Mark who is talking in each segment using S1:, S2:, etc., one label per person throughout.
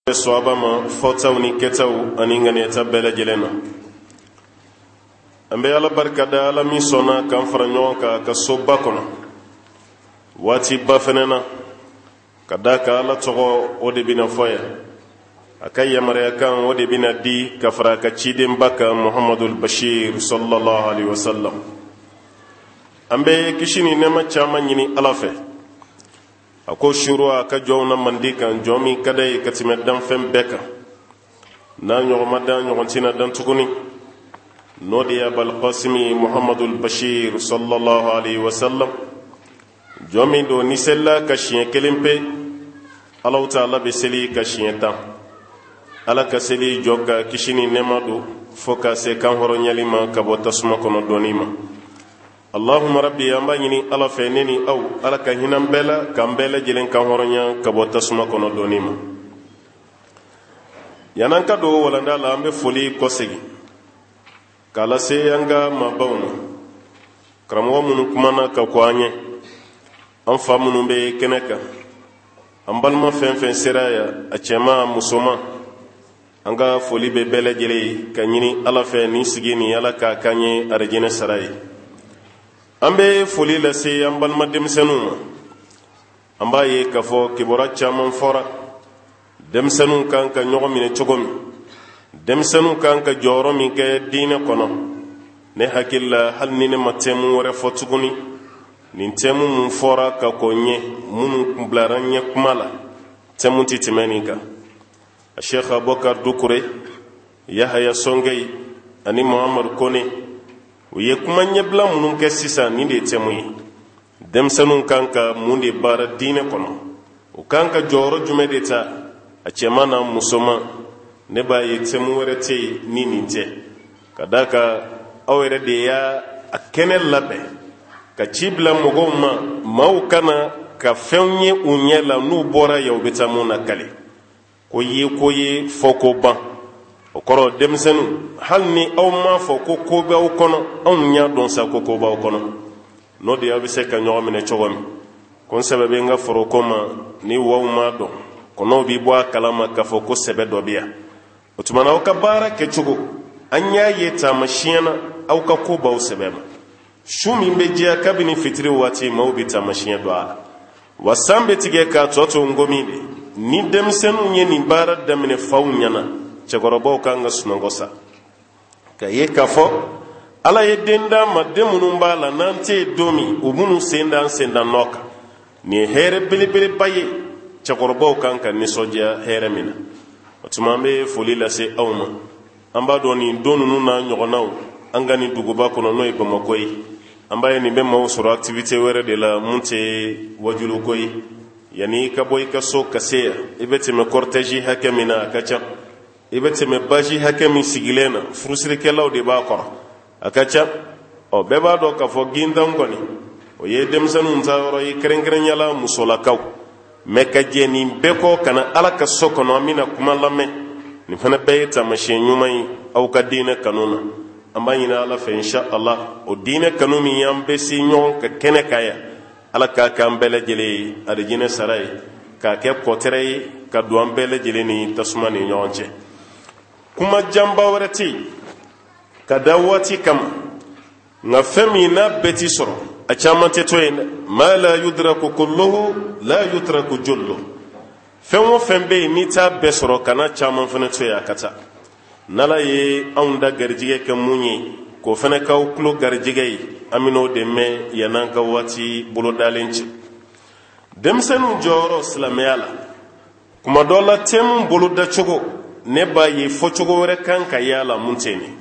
S1: Swabama fotaw ni ketaw ani nganeta bela jelena ambe ala barkada ala mi sona kan fara ɲɔgɔn ka soba kɔnɔ waati ba fɛnɛna ka da ka ala tɔgɔ o de bina fɔ ya a ka yamaruya kan o de bina di ka fara ka ciden ba kan Muhammadul Bashir sallallahu alaihi wasallam an bɛ kisi ni nɛɛma caman ɲini ala fɛ a ko shuru a ka jɔnw na mandi kan jɔn min ka da ye ka tɛmɛ danfɛn bɛɛ kan n'a ɲɔgɔnma dan ɲɔgɔn tɛna dan tuguni n'o de ye Abul Qasimi Muhammadul Bashir sallallahu alaihi wasallam jɔn min don ni selila ka siɲɛ kelen pe Alahu Taala bɛ seli ka siɲɛ 10 ala ka seli jɔ ka kisi ni nɛɛma don fo ka se kan hɔrɔnyali ma ka bɔ tasuma kɔnɔ dɔɔni ma Allahumma rabbi an b'a ɲini ala fɛ ne ni aw ala ka hinɛ bɛɛ la k'an bɛɛ lajɛlen kan hɔrɔnya ka bɔ tasuma kɔnɔ dɔɔni ma yan'an ka don walanda la an bɛ foli kɔsegin k'a lase an ka maabaw ma karamɔgɔ minnu kumana ka ko an ye an fa minnu bɛ kɛnɛ kan an balima fɛn fɛn sera ya a cɛman musoman an ka foli bɛ bɛɛ lajɛlen ye ka ɲini ala fɛ nin sigi ni ala k'a k'an ye arijinɛ sara ye an bɛ foli lase an balima denmisɛnninw ma an b'a ye k'a fɔ kibaruya caman fɔra denmisɛnninw kan ka ɲɔgɔn minɛ cogo min denmisɛnninw kan ka jɔyɔrɔ min kɛ diinɛ kɔnɔ ne hakili la hali ni ne ma tɛmu wɛrɛ fɔ tuguni nin tɛmu min fɔra ka ko ɲɛ minnu bilara ɲɛ kuma la tɛmu tɛ tɛmɛ nin kan a Sheikh Abubakar Dukure Yahaya Sɔngɛyi ani Muhamadu Kone u ye kuma ɲɛbila minnu kɛ sisan nin de ye tɛmu ye denmisɛnninw kan ka mun de baara diinɛ kɔnɔ u kan ka jɔyɔrɔ jumɛn de ta a cɛman n'a musoman ne b'a ye tɛmu wɛrɛ tɛ yen ni nin tɛ ka da kan aw yɛrɛ de y'a kɛnɛ labɛn ka ci bila mɔgɔw ma maaw kana ka fɛnw ye u ɲɛ la n'u bɔra yan u bɛ taa mun na kale ko ye fɔ ko ban o kɔrɔ denmisɛnninw hali ni aw m'a fɔ ko b'aw kɔnɔ anw y'a dɔn sa ko b'aw kɔnɔ n'o de aw bɛ se ka ɲɔgɔn minɛ cogo min ko n sɛbɛ bɛ n ka foroko ma ni waw m'a dɔn kɔnɔw b'i bɔ a kalama k'a fɔ ko sɛbɛ dɔ bɛ yan o tuma na aw ka baara kɛcogo an y'a ye taamasiyɛn na aw ka ko b'aw sɛbɛ ma su min bɛ diya kabini fitiri waati maaw bɛ taamasiyɛn dɔn a la wa san bɛ tigɛ k'a tɔ to ngomi de ni denmisɛnninw ye nin baara daminɛ faw ɲɛna cɛkɔrɔbaw kan ka sunɔgɔ sa ka ye k'a fɔ ala ye den d'an ma den minnu b'a la n'an tɛ yen don min u minnu sen da nɔ kan nin ye hɛrɛ belebeleba ye cɛkɔrɔbaw kan ka nisɔndiya hɛrɛ min na o tuma an bɛ foli lase aw ma an b'a dɔn nin don ninnu n'a ɲɔgɔnnaw an ka nin duguba kɔnɔ n'o ye Bamakɔ ye an b'a ye nin bɛ maaw sɔrɔ activité wɛrɛ de la mun tɛ wajuluko ye yanni i ka bɔ i ka so ka se yan i bɛ tɛmɛ cortège hakɛ min na a ka ca i bɛ tɛmɛ baji hakɛ min sigilen na furusirikɛlaw de b'a kɔrɔ a ka ca bɛɛ b'a dɔn k'a fɔ gindan kɔni o ye denmisɛnninw ta yɔrɔ ye kɛrɛnkɛrɛnyala musolakaw mɛ ka jɛ nin bɛɛ kɔ ka na ala ka so kɔnɔ an bɛna kuma lamɛn nin fana bɛɛ ye taamasiyɛn ɲuman ye aw ka diinɛ kanu na an b'a ɲini ala fɛ insha Allah o diinɛ kanu min y'an bɛɛ se ɲɔgɔn ka kɛnɛ ka yan ala k'a k'an bɛɛ lajɛlen ye arijinɛ sara ye k'a kɛ kɔtɛrɛ ye ka don an bɛɛ lajɛlen ni tasuma ni ɲɔgɔn cɛ kuma janba wɛrɛ tɛ yen ka da waati kama nka fɛn min n'a bɛɛ t'i sɔrɔ a caman tɛ to yen dɛ ma la yudraku kulluhu la yutraku julluhu fɛn o fɛn bɛ yen n'i t'a bɛɛ sɔrɔ kana caman fana to yen a ka taa n'ala ye anw da garijɛgɛ kɛ mun ye k'o fana k'aw tulo garijɛgɛ ye an bɛn'o de mɛn yann'an ka waati bolodalen cɛ denmisɛnninw jɔyɔrɔ silamɛya la kuma dɔ la tɛmu bolodacogo ne b'a ye fɔcogo wɛrɛ kan ka y'a la mun tɛ nin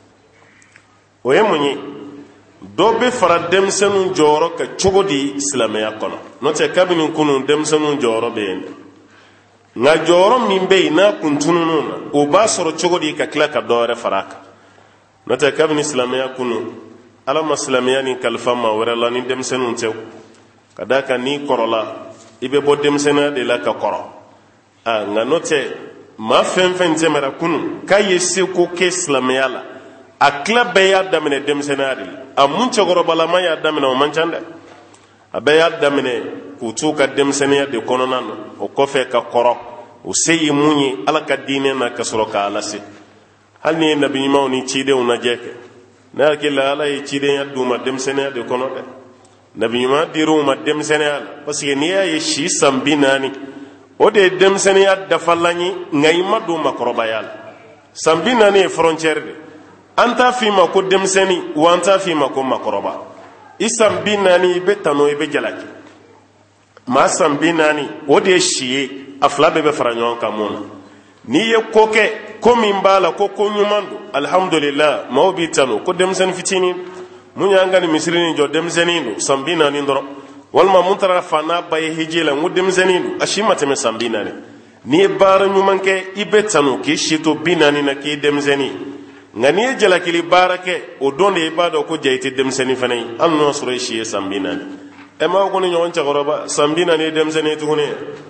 S1: o ye mun ye dɔ bɛ fara denmisɛnninw jɔyɔrɔ kan cogo di silamɛya kɔnɔ n'o tɛ kabini kunun denmisɛnninw jɔyɔrɔ bɛ yen nka jɔyɔrɔ min bɛ yen n'a kun tunun'o na o b'a sɔrɔ cogo di ka tila ka dɔ wɛrɛ fara a kan n'o tɛ kabini silamɛya kunun ala ma silamɛya ni kalifa maa wɛrɛ la ni denmisɛnninw tɛ ka d'a kan n'i kɔrɔla i bɛ bɔ denmisɛnniya de la ka kɔrɔ nka n'o tɛ maa fɛn fɛn tɛmɛra kunun k'a ye seko kɛ silamɛya la a tila bɛɛ y'a daminɛ denmisɛnniya de la a mun cɛkɔrɔbalama y'a daminɛ o man ca dɛ a bɛɛ y'a daminɛ k'u t'u ka denmisɛnniya de kɔnɔna na o kɔfɛ ka kɔrɔ o seyi munye ala ka diine na ka sɔrɔ k'a lase hali ni nabi ɲumanw ni cidenw lajɛ kɛ ne hakili la ala ye cidenya d'u ma denmisɛnniya de kɔnɔ dɛ nabi ɲuman dir'u ma denmisɛnniya la parce que n'i y'a ye si san 40 o de ye denmisɛnniya dafalan ye nka i ma don makɔrɔbaya la san 40 ye frontière de an t'a f'i ma ko denmisɛnni wa an t'a f'i ma ko makɔrɔba i san 40 i bɛ tano i bɛ jalaki maa san 40 o de ye si ye a fila bɛɛ bɛ fara ɲɔgɔn kan mun na n'i ye ko kɛ ko min b'a la ko ɲuman don alhamdulillah maaw b'i tano ko denmisɛnnin fitinin mun y'an ka nin misiri nin jɔ denmisɛnnin don san 40 dɔrɔn walima mun taara fa n'a ba ye hiji la n ko denmisɛnnin don a si ma tɛmɛ san 40 n'i ye baara ɲuman kɛ i bɛ tano k'i si to 40 na k'i denmisɛnnin nka n'i ye jalakili baara kɛ o don de i b'a dɔn ko ja i tɛ denmisɛnnin fana ye hali n'o sɔrɔ i si ye san 40 ɛ m'aw ko ni ɲɔgɔn cɛkɔrɔba san 40 ye denmisɛnnin ye tuguni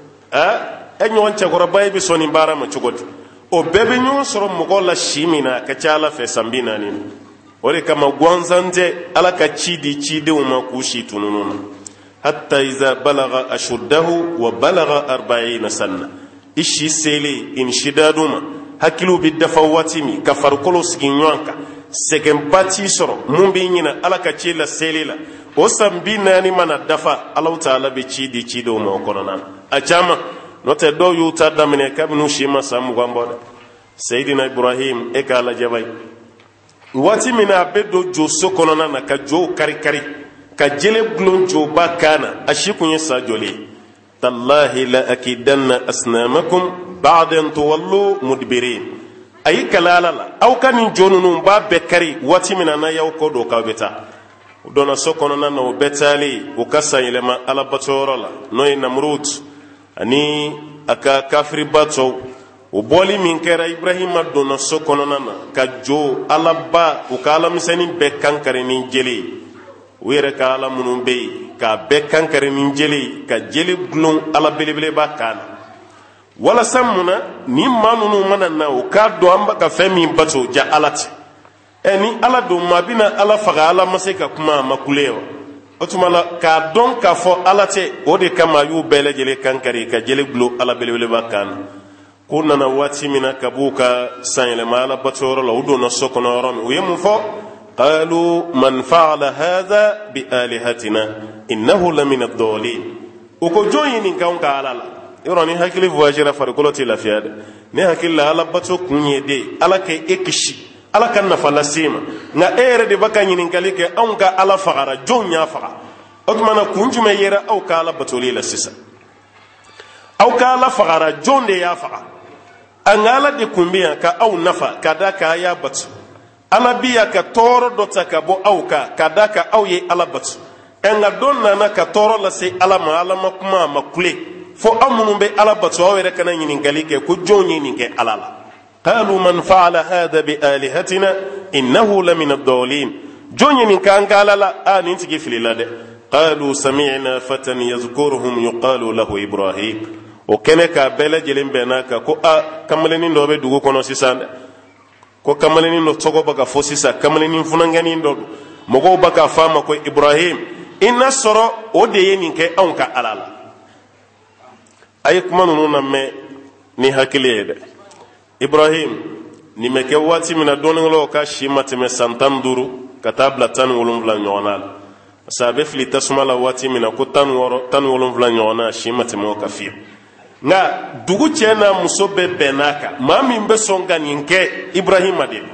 S1: ɛ ɲɔgɔn cɛkɔrɔba i bɛ sɔn nin baara ma cogo di o bɛɛ bɛ ɲɔgɔn sɔrɔ mɔgɔ la si min na a ka ca ala fɛ san 40 o de kama gansan tɛ ala ka ci di cidenw ma k'u si tununu na hatta iza balaga ashuddahu wa balaga 40 sanna i si selen i ni sidadu ma hakiliw bɛ dafa waati min ka farikolo sigi ɲɔgɔn kan sɛgɛnba t'i sɔrɔ mun b'i ɲina ala ka ci la seli la o san 40 mana dafa ala ta'ala bɛ ci di cidenw ma o kɔnɔna na a caman n'o tɛ dɔw y'u ta daminɛ kabini u si ma san 20 bɔ dɛ sayidina ibrahim e k'a lajɛ bayi waati min na a bɛ don joso kɔnɔna na ka jow kari-kari ka jele gulon joba kan na a si kun ye sa joli ye tallahi la akidanna asnamakum ba'da an tuwallu mudbirin a y'i kala ala la aw ka nin jo ninnu b'a bɛɛ kari waati min na n'a y'aw kɔ don k'aw bɛ taa o donna so kɔnɔna na o bɛɛ taalen o ka san yɛlɛma alabatɔyɔrɔ la n'o ye namurud ani a ka kafiriba tɔw o bɔli min kɛra ibrahima donna so kɔnɔna na ka jo alaba u ka alamisɛnnin bɛɛ kankari ni jele ye u yɛrɛ ka ala minnu bɛ yen k'a bɛɛ kankari ni jele ye ka jele gulon ala belebeleba kan na walasa mun na ni maa ninnu mana na o k'a dɔn an bɛ ka fɛn min bato ja ala tɛ ni ala don maa bɛna ala faga ala ma se ka kuma a ma kule wa o tuma la k'a dɔn k'a fɔ ala tɛ o de kama a y'u bɛɛ lajɛlen kankari ka jele gulon ala belebeleba kan na k'u nana waati min na ka b'u ka sanyɛlɛma ala batɔyɔrɔ la u donna so kɔnɔ yɔrɔ min u ye mun fɔ qalu man fa'ala hadha bi alihatina innahu lamina ad-dallin o ko jɔn ye nin k'anw ka ala la yɔrɔ ni hakili voyagera farikolo tɛ lafiya dɛ ne hakili la ala bato kun ye de ala kɛ e kisi ala ka nafa lase ma nka e yɛrɛ de b'a ka ɲininkali kɛ anw ka ala fagara jɔn y'a faga o tuma na kun jumɛn yera aw ka ala batoli la sisan aw ka ala fagara jɔn de y'a faga an ka ala de kun bɛ yan ka aw nafa ka da ka a y'a batu ala bi yan ka tɔɔrɔ dɔ ta ka bɔ aw kan ka da ka aw ye ala batu nka dɔ nana ka tɔɔrɔ lase ala ma kuma a ma kule fo aw minnu bɛ ala batu aw yɛrɛ kana ɲininkali kɛ ko jɔn ye nin kɛ ala la qalu man fa'ala hadha bi alihatina innahu lamina ad-dallin jɔn ye nin k'an ka ala la nin tigi filila dɛ qalu sami'na fatan yazkuruhum yuqalu lahu ibrahim o kɛnɛ k'a bɛɛ lajɛlen bɛnna kan ko kamalennin dɔ bɛ dugu kɔnɔ sisan dɛ ko kamalennin dɔ tɔgɔ bɛ ka fɔ sisan kamalennin funankɛnin dɔ don mɔgɔw bɛ k'a fɔ a ma ko ibrahim i na sɔrɔ o de ye nin kɛ anw ka ala la a ye kuma ninnu lamɛn ni hakili ye dɛ ibrahim nin bɛ kɛ waati min na dɔɔninkɛlaw ka si ma tɛmɛ san 15 ka taa bila 17 ɲɔgɔn na la parce que a bɛ fili tasuma la waati min na ko 16 17 ɲɔgɔn na si ma tɛmɛ o ka fiyewu nka dugu cɛ n'a muso bɛɛ bɛnn'a kan maa min bɛ sɔn ka nin kɛ ibrahima de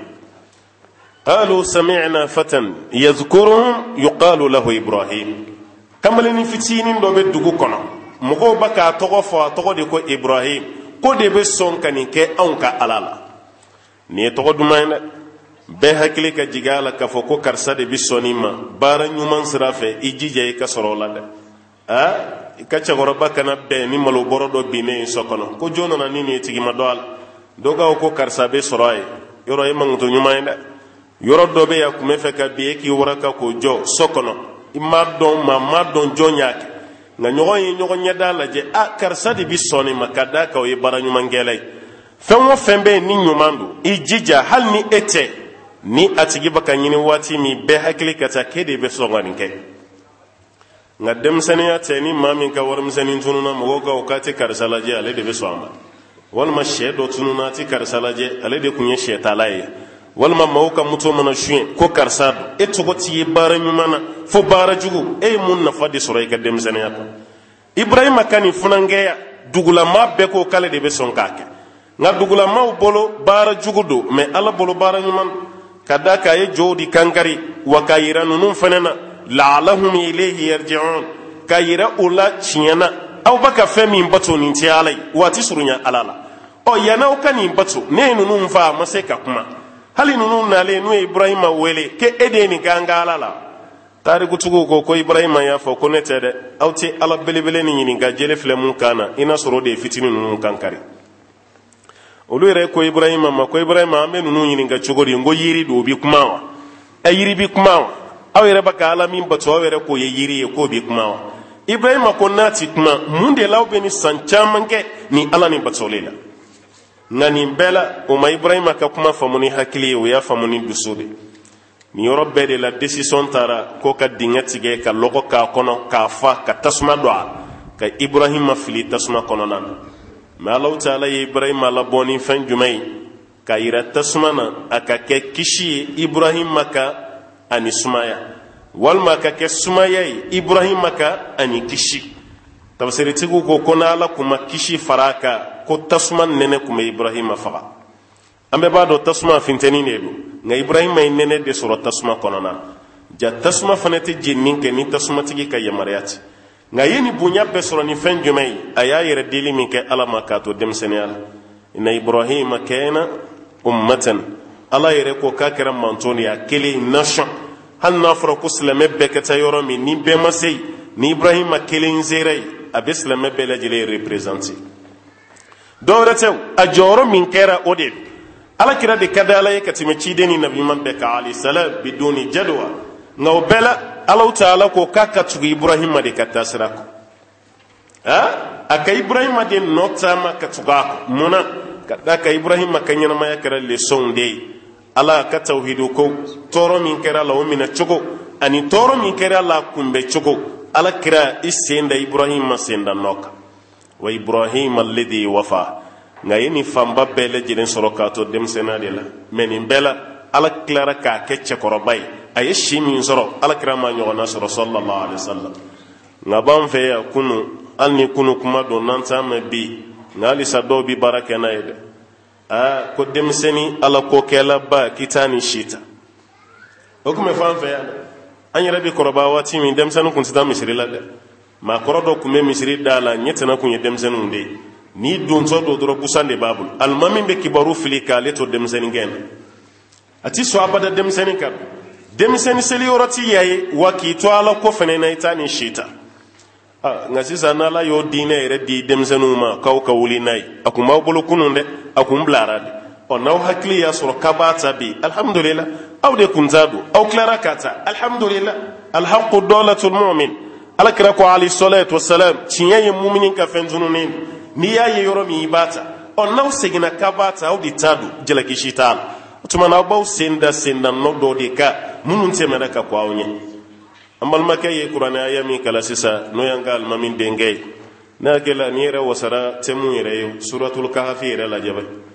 S1: qalu sami'na fatan yazkuruhum yuqalu lahu ibrahim kamalennin fitinin dɔ bɛ dugu kɔnɔ mɔgɔw bɛ k'a tɔgɔ fɔ a tɔgɔ de ko ibrahim ko de bɛ sɔn ka nin kɛ anw ka ala la nin ye tɔgɔ duman ye dɛ bɛɛ hakili ka jigin a la k'a fɔ ko karisa de bɛ sɔn nin ma baara ɲuman sira fɛ i jija i ka sɔrɔ o la dɛ i ka cɛkɔrɔba kana bɛn ni malo bɔrɔ dɔ binnen so kɔnɔ ko jɔn nana ni nin ye tigi ma dɔ a la dɔw k'a fɔ ko karisa bɛ sɔrɔ a ye yɔrɔ ye mankutu ɲuman ye dɛ yɔrɔ dɔ bɛ yan kun bɛ fɛ ka bi e k'i waraka k'o jɔ so kɔnɔ i m'a dɔn maa m'a dɔn jɔn y'a kɛ nka ɲɔgɔn ye ɲɔgɔn ɲɛda lajɛ karisa de bɛ sɔn nin ma ka d'a kan o ye baara ɲumankɛla ye fɛn o fɛn bɛ yen ni ɲuman don i jija hali ni e tɛ ni a tigi bɛ ka ɲini waati min bɛɛ hakili ka taa k'e de bɛ sɔn ka nin kɛ nka denmisɛnninya tɛ ni maa min ka warimisɛnnin tununna mɔgɔw ka o k'a tɛ karisa lajɛ ale de bɛ sɔn a ma walma sɛ dɔ tununa ti karisa lajɛ ale de kun ye sɛtala ye walma maaw ka moto mana suɲɛ ko karisa don e tɔgɔ ti ye baara ɲuman na fo baara jugu e ye mun nafa de sɔrɔ i ka denmisɛnniya kɔnɔ. Ibrahima ka nin funankɛya dugulama bɛɛ ko k'ale de bɛ sɔn k'a kɛ nka dugulamaw bolo baara jugu don mɛ ala bolo baara ɲuman ka da k'a ye jɔw di kankari wa ka yira ninnu fana na la'allahum ilayhi yarji'un ka yira o la tiɲɛ na aw bɛ ka fɛn min bato nin tɛ ala ye waati surunya ala la yan'aw ka nin bato ne ye ninnu fa a ma se ka kuma hali ninnu nalen n'u ye Ibrahima wele ke e de ye nin k'an ka ala la tarikutigiw ko Ibrahima y'a fɔ ko ne tɛ dɛ aw tɛ ala belebele ni ɲininka jele filɛ mun kan na i n'a sɔrɔ o de ye fitinin ninnu kankari. Olu yɛrɛ ko Ibrahima ma ko Ibrahima an bɛ ninnu ɲininka cogo di n ko yiri don o bi kuma wa yiri bi kuma wa aw yɛrɛ bɛ ka ala min bato aw yɛrɛ k'o ye yiri ye k'o bi kuma wa. Ibrahima ko n'a ti kuma mun de la aw bɛ nin san caman kɛ ni ala ni batoli la nka nin bɛɛ la o ma Ibrahima ka kuma faamu ni hakili ye o y'a faamu ni dusu de nin yɔrɔ bɛɛ de la décision taara ko ka dingɛ tigɛ ka lɔgɔ k'a kɔnɔ k'a fa ka tasuma don a ka Ibrahima fili tasuma kɔnɔna na mais Alahu Taala ye Ibrahima labɔ ni fɛn jumɛn ye ka yira tasuma na a ka kɛ kisi ye Ibrahima ka ani sumaya walima ka kɛ sumaya ye Ibrahima ka ani kisi. Tafsiritigiw ko na Ala kun ma kisi fara kan ko tasuma nɛnɛ kun bɛ Ibrahima faga an bɛɛ b'a dɔn tasuma funtɛni de don nka Ibrahima ye nɛnɛ de sɔrɔ tasuma kɔnɔna na ja tasuma fana tɛ jenini kɛ ni tasumatigi ka yamaruya tɛ nka ye ni bonya bɛɛ sɔrɔ ni fɛn jumɛn ye a y'a yɛrɛ deli min kɛ Ala ma k'a to denmisɛnniya la inna Ibrahima kana ummatan Ala yɛrɛ ko k'a kɛra manton de ye a kelen nation hali n'a fɔra ko silamɛ bɛɛ ka taa yɔrɔ min ni bɛɛ ma se yen ni Ibrahima kelen sera yen a bɛ silamɛ bɛɛ lajɛlen représenter dɔwɛrɛ tɛ a jɔyɔrɔ min kɛra o de ala kira de ka di ala ye ka tɛmɛ ciden ni nabiɲuman bɛɛ kan alayhi salam biduni jadwa nka o bɛɛ la Alahu Taala ko k'a ka tugu Ibrahima de ka taa sira kɔ a ka Ibrahima de nɔ taama ka tugu a kɔ mun na ka da ka Ibrahima ka ɲɛnamaya kɛra leçon de ye ala ka tawhidu ko tɔɔrɔ min kɛra la o minɛ cogo ani tɔɔrɔ min kɛra la kunbɛ cogo ala kira i sen da Ibrahima sen da nɔ kan wa Ibrahima alladhi wafa nka ye nin fanba bɛɛ lajɛlen sɔrɔ k'a to denmisɛnniya de la mɛ nin bɛɛ la ala tilara k'a kɛ cɛkɔrɔba ye a ye si min sɔrɔ ala kira ma ɲɔgɔnna sɔrɔ sallallahu alaihi wasallam nka b'an fɛ yan kunu hali ni kunu kuma don n'an t'a mɛn bi nka halisa dɔw bi baara kɛ n'a ye dɛ ko denmisɛnnin ala ko kɛlaba k'i t'a ni si ta o tun bɛ fɔ an fɛ yan dɛ an yɛrɛ bi kɔrɔbaya waati min denmisɛnnin kun tɛ taa misiri la dɛ maakɔrɔ dɔ kun bɛ misiri da la ɲɛ tɛna kun ye denmisɛnninw de ye ni dontɔ do dɔrɔn busan de b'a bolo alimami bɛ kibaru fili k'ale to denmisɛnnin gɛn na a ti sɔn abada denmisɛnnin kan denmisɛnnin seliyɔrɔ ti ya ye wa k'i to ala ko fɛnɛ na i t'a ni si ta nka sisan n'ala y'o diinɛ yɛrɛ di denmisɛnninw ma k'aw ka wuli n'a ye a kun b'aw bolo kunun dɛ a kun bilara de n'aw hakili y'a sɔrɔ k'a b'a ta bi alhamdulillah aw de kun t'a don aw tilara k'a ta alhamdulillah alhaqu dawlatul mu'min ala kira ko alayhi salatu wassalam tiɲɛ ye muminin ka fɛn tununnen n'i y'a ye yɔrɔ min i b'a ta n'aw seginna k'a b'a ta aw de t'a don jalakisi t'a la o tuma na aw b'aw sen da nɔ dɔ de kan minnu tɛmɛna ka ko aw ɲɛ an balimakɛ ye kuranɛ aya min kala sisan n'o y'an ka alimami denkɛ ye ne hakili la ni yɛrɛ wasara tɛmu yɛrɛ ye suratul kahafi yɛrɛ lajɛ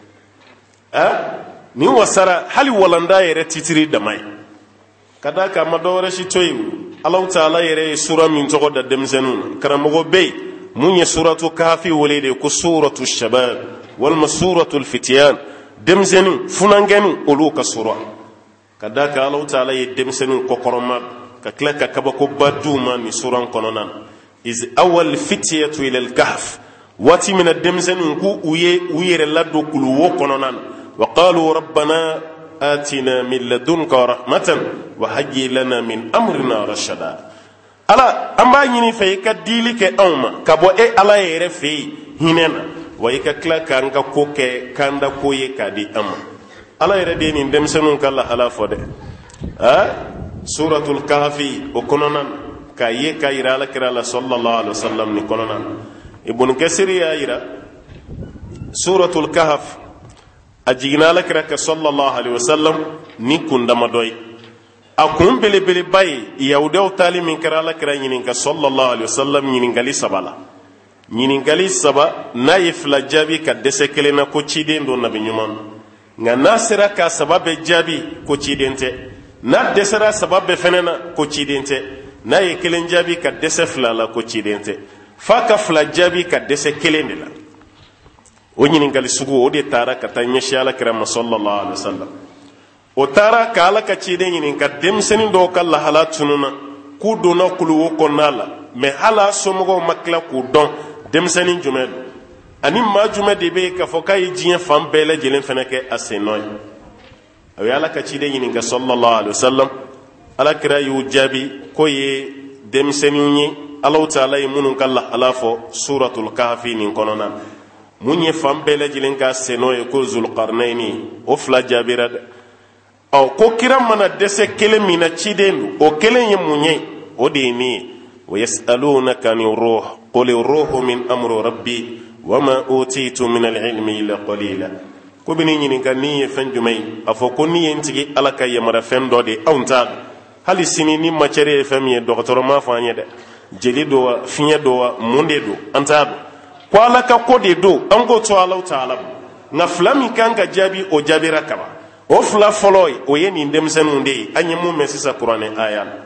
S1: nin wasara hali walanda yɛrɛ titiri dama ye ka da kan a ma dɔwɛrɛ si to yen Alahu Taala yɛrɛ ye sura min tɔgɔ da denmisɛnninw na karamɔgɔ bɛ yen mun ye suratul kahafi wele de ko suratul shabab walima suratul fitiyan denmisɛnninw funankɛninw olu ka sura ka da kan Alahu Taala ye denmisɛnninw kɔkɔrɔma ka tila ka kabakoba d'u ma nin sura kɔnɔna na iz awal fityatu ila al-kahf waati min na denmisɛnninw ko u yɛrɛ ladon kuluwo kɔnɔna na wa qalu rabbana atina min ladunka rahmatan wa hayyi lana min amrina rashada ala an b'a ɲini fɛ i ka dili kɛ anw ma ka bɔ e ala yɛrɛ fɛ yen hinɛ na wa i ka tila k'an ka ko kɛ k'an da ko ye k'a di an ma ala yɛrɛ de ye nin denmisɛnninw ka lahala fɔ dɛ suratul kahfi o kɔnɔna na k'a ye k'a yira ala kira la sallallahu alaihi wasallam ni kɔnɔna na ibn kasir y'a yira suratul kahf a jiginna ala kira ka sallallahu alaihi wasallam ni kun damadɔ ye a kun belebeleba ye yahudaw taali min kɛra ala kira ɲininka sallallahu alaihi wasallam ɲininkali 3 la ɲininkali saba n'a ye fila jaabi ka dɛsɛ kelen na ko ciden don nabi ɲuman nka n'a sera ka saba bɛɛ jaabi ko ciden tɛ n'a dɛsɛra saba bɛɛ fɛnɛ na ko ciden tɛ n'a ye kelen jaabi ka dɛsɛ fila la ko ciden tɛ f'a ka fila jaabi ka dɛsɛ kelen de la o ɲininkali sugu o de taara ka taa ɲɛsi alakira ma sallallahu alaihi wasallam o taara ka ala ka ciden ɲininka denmisɛnnin dɔw ka lahala tununa k'u donna kuluwo kɔnɔna la mɛ hala somɔgɔw ma tila k'u dɔn denmisɛnnin jumɛn don ani maa jumɛn de bɛ yen k'a fɔ k'a ye diɲɛ fan bɛɛ lajɛlen fana kɛ a sen nɔ ye a ye ala ka ciden ɲininka sallallahu alaihi wasallam alakira y'u jaabi k'o ye denmisɛnninw ye Allahu Ta'ala ye minnu ka lahala fɔ suratul kahfi nin kɔnɔna mun ye fan bɛɛ lajɛlen ka sen nɔ ye ko zulqarnaini o fila jaabira dɛ ko kira mana dɛsɛ kelen min na ciden don o kelen ye mun ye o de ye nin ye wa yas'alunaka ani ruh qul ruhu min amri rabbi wama utitu min al-ilmi illa qalila ko bini ɲininka ni ye fɛn jumɛn ye a fɔ ko ni ye n tigi ala ka yamara fɛn dɔ de anw t'a dɔn hali sini ni macɛre ye fɛn min ye dɔgɔtɔrɔ m'a fɔ an ye dɛ jeli do wa fiɲɛ do wa mun de do an t'a dɔn ko ala ka ko de do an k'o to Allahu Ta'ala nka fila min kan ka jaabi o jaabira kaba o fila fɔlɔ ye o ye nin denmisɛnninw de ye an ye mun mɛn sisan kuranɛ aya la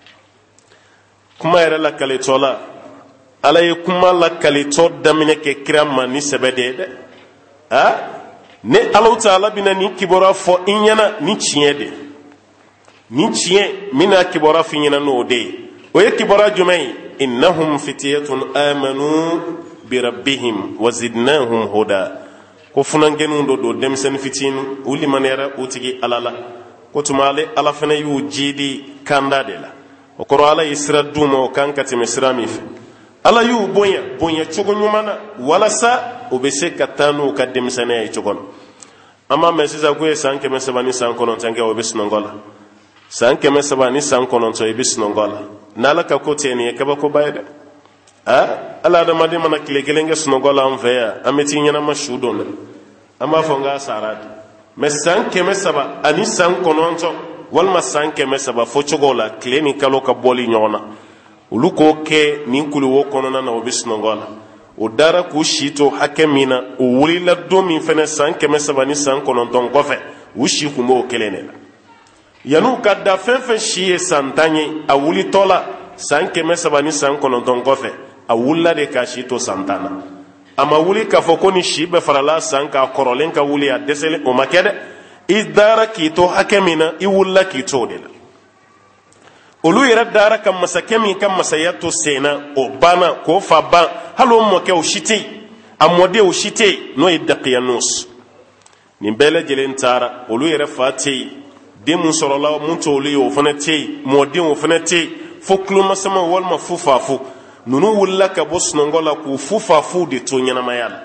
S1: kuma yɛrɛ la kalitɔ la ala ye kuma la kalitɔ daminɛ kɛ kira ma ni sɛbɛ de ye dɛ ne Allahu Ta'ala bɛna nin kibaruya fɔ i ɲɛna ni tiɲɛ de ni tiɲɛ min n'a kibaruya f'i ɲɛna n'o de ye o ye kibaruya jumɛn ye innahum fityatun amanu bi rabbihim wa zidnahum huda ko funangenun do denmisɛnnin fitinin u limaniyara u tigi ala la ko tuma ale ala fana y'u jidi kanda de la o kɔrɔ ala ye sira d'u ma o kan ka tɛmɛ sira min fɛ ala y'u bonya cogo ɲuman na walasa o bɛ se ka taa n'u ka denmisɛnniya ye cogo min an b'a mɛn sisan ko ye san 300 ni san 9 kɛ o bɛ sunɔgɔ la san 300 ni san 9 i bɛ sunɔgɔ la n'ala ka ko tɛ nin ye kabakoba ye dɛ ala adamaden mana tile kelen kɛ sunɔgɔ la an fɛ yan an bɛ t'i ɲɛnama su don dɛ an b'a fɔ n k'a sara de mɛ san 300 ani san 9 walima san 300 fɔ cogo la tile ni kalo ka bɔli ɲɔgɔn na olu k'o kɛ nin kuluwo kɔnɔna na o bɛ sunɔgɔ la o dara k'u si to hakɛ min na o wulila don min fana san 300 ni san 9 kɔfɛ u si tun b'o kelen de la yan'u ka da fɛn fɛn si ye san 10 ye a wulitɔ la san 300 ni san 9 kɔfɛ a wulila de k'a si to san 10 na a ma wuli k'a fɔ ko ni si bɛɛ farala san k'a kɔrɔlen ka wuli a dɛsɛlen o ma kɛ dɛ i dara k'i to hakɛ min na i wulila k'i to o de la olu yɛrɛ dara ka masakɛ min ka masaya to sen na o banna k'o fa ban hali o mɔkɛw si tɛ yen a mɔdenw si tɛ yen n'o ye Daqiyanus nin bɛɛ lajɛlen taara olu yɛrɛ fa tɛ yen den mun sɔrɔla mun t'olu ye o fana tɛ yen mɔdenw o fana tɛ yen fo tulomasama walima fufafu ninnu wulila ka bɔ sunɔgɔ la k'u fufafu de to ɲɛnamaya la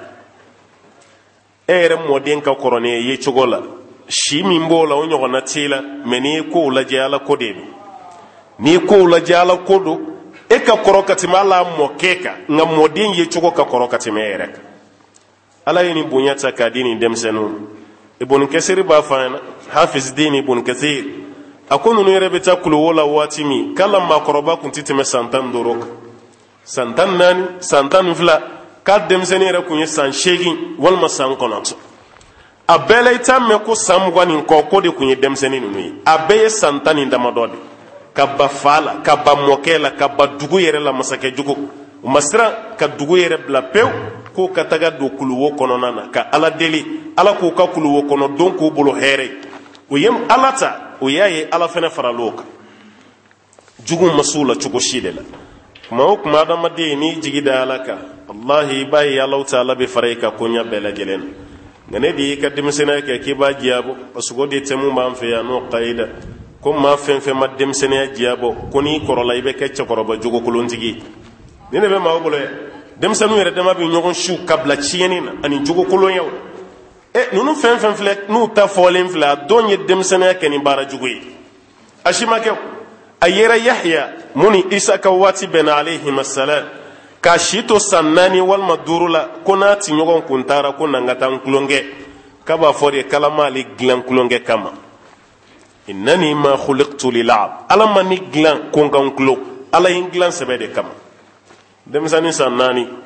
S1: e yɛrɛ mɔden ka kɔrɔ ni ye cogo la si min b'o la o ɲɔgɔnna t'i la mɛ n'i ye kow lajɛ ala ko de don n'i ye kow lajɛ ala ko don e ka kɔrɔ ka tɛmɛ ala mɔkɛ kan nka mɔden ye cogo ka kɔrɔ ka tɛmɛ e yɛrɛ kan ala ye nin bonya ta k'a di nin denmisɛnninw Ibn Kathir b'a fɔ an ɲɛna Hafiz Din Ibn Kathir a ko ninnu yɛrɛ bɛ taa kuluwo la waati min k'ala maakɔrɔba tun tɛ tɛmɛ san 15 kan san 14 san 12 k'a denmisɛnnin yɛrɛ kun ye san 8 walima san 9 a bɛɛ la i t'a mɛn ko san 20 nin kɔ ko de kun ye denmisɛnnin ninnu ye a bɛɛ ye san 10 nin damadɔ de ka ba fa la ka ba mɔkɛ la ka ba dugu yɛrɛ la masakɛ jugu u ma siran ka dugu yɛrɛ bila pewu k'o ka taga don kuluwo kɔnɔna na ka ala deli ala k'u ka kuluwo kɔnɔ don k'u bolo hɛrɛ u ye ala ta o y'a ye ala fɛnɛ faral'o kan jugu ma s'u la cogo si de la kuma o kuma adamaden n'i jigi da ala kan wallahi i b'a ye Allahu Ta'ala bɛ fara i ka koɲa bɛɛ lajɛlen na nka ne de y'i ka denmisɛnniya kɛ k'i b'a jiyabɔ parce que o de tɛ mun b'an fɛ yan n'o kayida ko maa fɛn fɛn ma denmisɛnniya jiyabɔ ko n'i kɔrɔla i bɛ kɛ cɛkɔrɔba jogokolontigi ni ne bɛ maa bolo ye denmisɛnninw yɛrɛ dama bɛ ɲɔgɔn su ka bila tiɲɛni na ani jogokoloyaw ninnu fɛn fɛn filɛ n'u ta fɔlen filɛ a dɔn ye denmisɛnniya kɛ ni baara jugu ye a si ma kɛ a yɛrɛ Yahya mun ni Isa ka waati bɛnna alayhim assalam k'a si to san 4 walima 5 la ko n'a tiɲɔgɔn kun taara ko na n ka taa n tulonkɛ k'a b'a fɔ de k'ala m'ale dilan tulonkɛ kama innani ma khuliqtu lil'ab ala ma ni dilan ko n ka n tulo ala ye n dilan sɛbɛ de kama denmisɛnnin san 4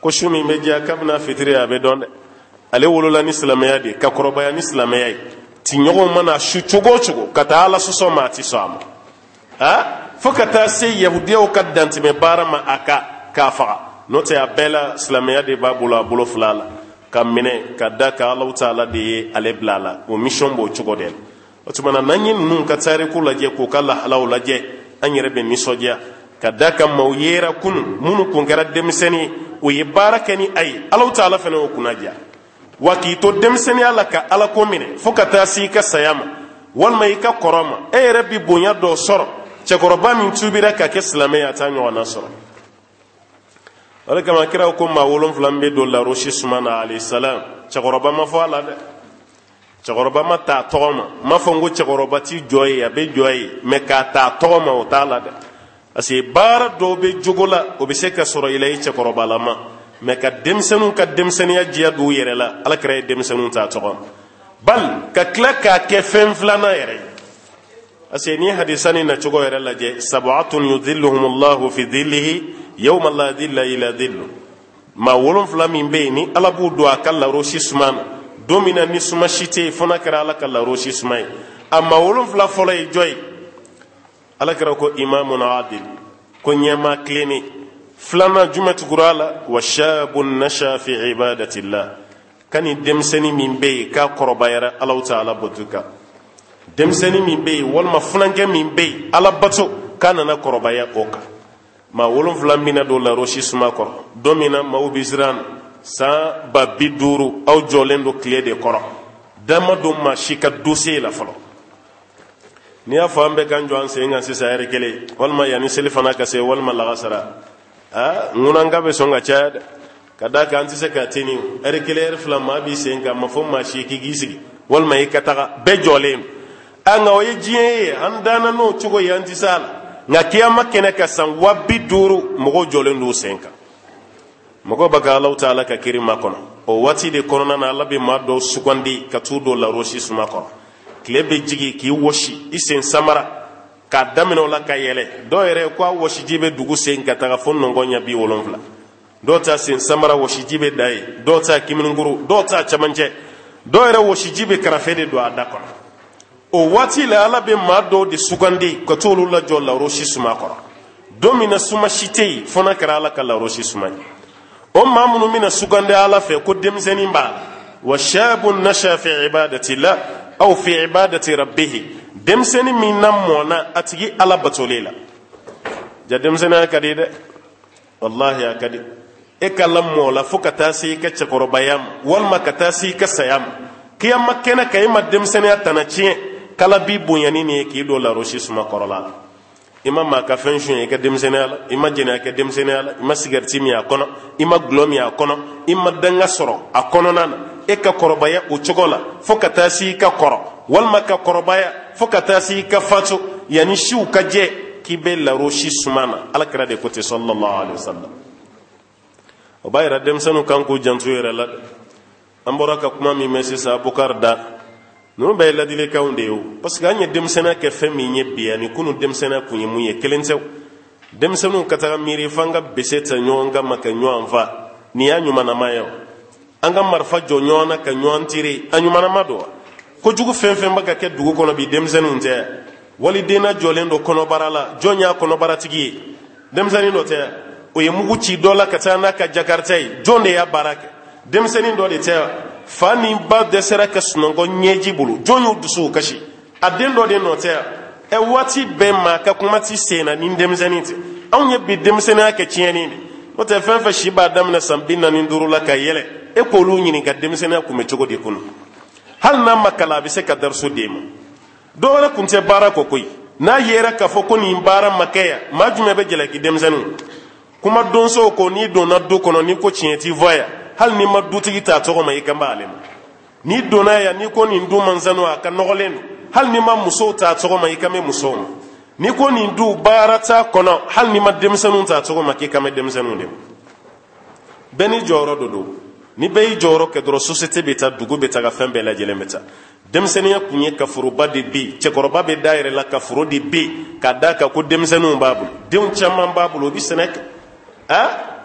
S1: ko su min bɛ diya kabini fitiri a bɛ dɔn dɛ ale wolola ni silamɛya de ka kɔrɔbaya ni silamɛya ye ti ɲɔgɔn mana su cogo o cogo ka taa ala sɔsɔ ma a ti sɔn a ma fo ka taa se yahudiyaw ka dantɛmɛ baara ma a k'a faga n'o tɛ a bɛɛ la silamɛya de b'a bolo a bolo fila la ka minɛ ka da ka Alahu Taala de ye ale bila a la o mission b'o cogo de la o tuma na n'an ye ninnu ka tariku lajɛ k'u ka lahalaw lajɛ an yɛrɛ bɛ nisɔndiya ka da ka maaw yera kunun minnu kun kɛra denmisɛnnin ye o ye baara kɛ ni a ye Alahu Taala fana y'o kunna diya wa k'i to denmisɛnniya la ka ala ko minɛ fo ka taa se i ka saya ma walima i ka kɔrɔ ma e yɛrɛ bi bonya dɔ sɔrɔ cɛkɔrɔba min tubira ka kɛ silamɛ ye a t'a ɲɔgɔnna sɔrɔ o de kama kira ko maa 7 min bɛ don larosi suma na alayhi salam cɛkɔrɔba ma fɔ a la dɛ cɛkɔrɔba ma taa tɔgɔ ma ma fɔ n ko cɛkɔrɔba ti jɔ ye a bɛ jɔ ye mɛ k'a taa tɔgɔ ma o t'a la dɛ parce que baara dɔw bɛ jogo la o bɛ se ka sɔrɔ i la i cɛkɔrɔbalama mɛ ka denmisɛnninw ka denmisɛnniya diya don u yɛrɛ la alakira ye denmisɛnninw t'a tɔgɔ ma bali ka tila k'a kɛ fɛn filanan yɛrɛ parce que ni hadisa ni nacogo yɛrɛ lajɛ sab'atun yudhilluhumullahu fi dhillihi yawma la dhilla illa dhilluh maa 7 min bɛ yen ni ala b'u don a ka larosi suma na don min na ni suma si tɛ yen fo n'a kɛra ala ka larosi suma ye a maa 7 fɔlɔ ye jɔ ye alakira ko imamun adil ko ɲɛmaa tilennen filanan jumɛn tugura la wa shabun nasha fi ibadatillah kani denmisɛnnin min bɛ yen k'a kɔrɔbayara Alahu Taala bato kan denmisɛnnin min bɛ yen walima fulankɛ min bɛ yen ala bato k'a nana kɔrɔbaya o kan maa 7 min na don larosi suma kɔrɔ don min na maaw bɛ siran san 50 aw jɔlen don tile de kɔrɔ dama don maa si ka dossier la fɔlɔ n'i y'a fɔ an bɛ kan jɔ an sen kan sisan heure kelen walima yanni selifana ka se walima lagasara ŋunanka bɛ sɔn ka caya dɛ ka da kan an tɛ se ka teni heure kelen heure fila maa b'i sen kan ma fɔ maa si k'i k'i sigi walima i ka taga bɛɛ jɔlen nka o ye diɲɛ ye an danna n'o cogo ye an tɛ se a la nka kiyama kɛnɛ ka san 50 mɔgɔw jɔlen don sen kan mɔgɔw bɛ ka Alahu Taala ka kiri ma kɔnɔ o waati de kɔnɔna na ala bɛ maa dɔw sugandi ka t'u don larosi suma kɔrɔ tile bɛ jigi k'i wɔsi i sen samara k'a daminɛ o la ka yɛlɛ dɔw yɛrɛ ko a wɔsiji bɛ dugu sen ka taga fo nɔngɔn ɲɛ 70 dɔw ta sen samara wɔsiji bɛ da ye dɔw ta kimininguru dɔw ta cɛmancɛ dɔw yɛrɛ wɔsiji bɛ karafe de don a da kɔnɔ o waati la ala bɛ maa dɔw de sugandi ka t'olu lajɔ larosi suma kɔrɔ don min na suma si tɛ yen fo n'a kɛra ala ka larosi suma ye o maa minnu bɛna sugandi ala fɛ ko denmisɛnnin b'a la wa shabun nasha fi ibadatillah aw fi ibadati rabbih denmisɛnnin min na mɔna a tigi ala batole la ja denmisɛnninya ka di dɛ wallahi a ka di e ka lamɔ la fo ka taa se i ka cɛkɔrɔbaya ma walima ka taa se i ka saya ma kiyama kɛnɛ kan i ma denmisɛnniya tana tiɲɛ kala b'i bonyani nin ye k'i don larosi suma kɔrɔla la i ma maa ka fɛn suɲɛ i ka denmisɛnniya la i ma jɛnɛya kɛ denmisɛnniya la i ma sigariti min a kɔnɔ i ma gulɔ min a kɔnɔ i ma danga sɔrɔ a kɔnɔna na e ka kɔrɔbaya o cogo la fo ka taa se i ka kɔrɔ walima ka kɔrɔbaya fo ka taa se i ka fatu yanni siw ka jɛ k'i bɛ larosi suma na alakira de ko ten sallallahu alaihi wasallam o b'a yira denmisɛnninw kan k'u janto yɛrɛ la dɛ an bɔra ka kuma min mɛn sisan Bukari da ninnu bɛɛ ye ladilikanw de ye o parce que an ye denmisɛnniya kɛ fɛn min ye bi ani kunu denmisɛnniya kun ye mun ye kelen tɛ denmisɛnninw ka taga miiri f'an ka bese ta ɲɔgɔn kan ma ka ɲɔgɔn fa nin y'a ɲumanama ye o an ka marifa jɔ ɲɔgɔn na ka ɲɔgɔn tiri a ɲumanama don wa kojugu fɛn fɛn bɛ ka kɛ dugu kɔnɔ bi denmisɛnninw tɛ waliden jɔlen don kɔnɔbara la jɔn y'a kɔnɔbaratigi ye denmisɛnnin dɔ tɛ o ye mugu ci dɔ la ka taa n'a ka jakarita ye jɔn de y'a baara kɛ denmisɛnnin dɔ de tɛ fa ni ba dɛsɛra ka sunɔgɔ ɲɛji bolo jɔn y'u dusuw kasi a den dɔ de nɔ tɛ waati bɛɛ maa ka kuma ti sen na ni denmisɛnnin tɛ anw ye bi denmisɛnninya kɛ tiɲɛni de n'o tɛ fɛn fɛn si b'a daminɛ san 45 la ka yɛlɛ e k'olu ɲininka denmisɛnninya kun bɛ cogo di kɔnɔ hali n'a ma kalan a bɛ se ka dariso d'e ma dɔw wɛrɛ kun tɛ baara kɔ koyi n'a yera k'a fɔ ko nin baara ma kɛ yan maa jumɛn bɛ jalaki denmisɛnninw kuma donsow ko n'i donna du kɔnɔ n'i ko tiɲɛ t'i fɔ yan hali n'i ma dutigi t'a tɔgɔ ma i kan b'ale ma n'i donna yan n'i ko nin du manzano a ka nɔgɔlen don hali n'i ma musow t'a tɔgɔ ma i kan bɛ musow ma n'i ko nin du baara t'a kɔnɔ hali n'i ma denmisɛnninw t'a tɔgɔ ma k'i kan bɛ denmisɛnninw de ma bɛɛ ni jɔyɔrɔ dɔ don ni bɛɛ y'i jɔyɔrɔ kɛ dɔrɔn société bɛ taa dugu bɛ taa ka fɛn bɛɛ lajɛlen bɛ taa denmisɛnninya kun ye kaforoba de bɛ yen cɛkɔrɔba bɛ da yɛrɛ la kaforo de bɛ yen k'a da kan ko denmisɛnninw b'a bolo denw caman b'a bolo o bɛ sɛnɛ kɛ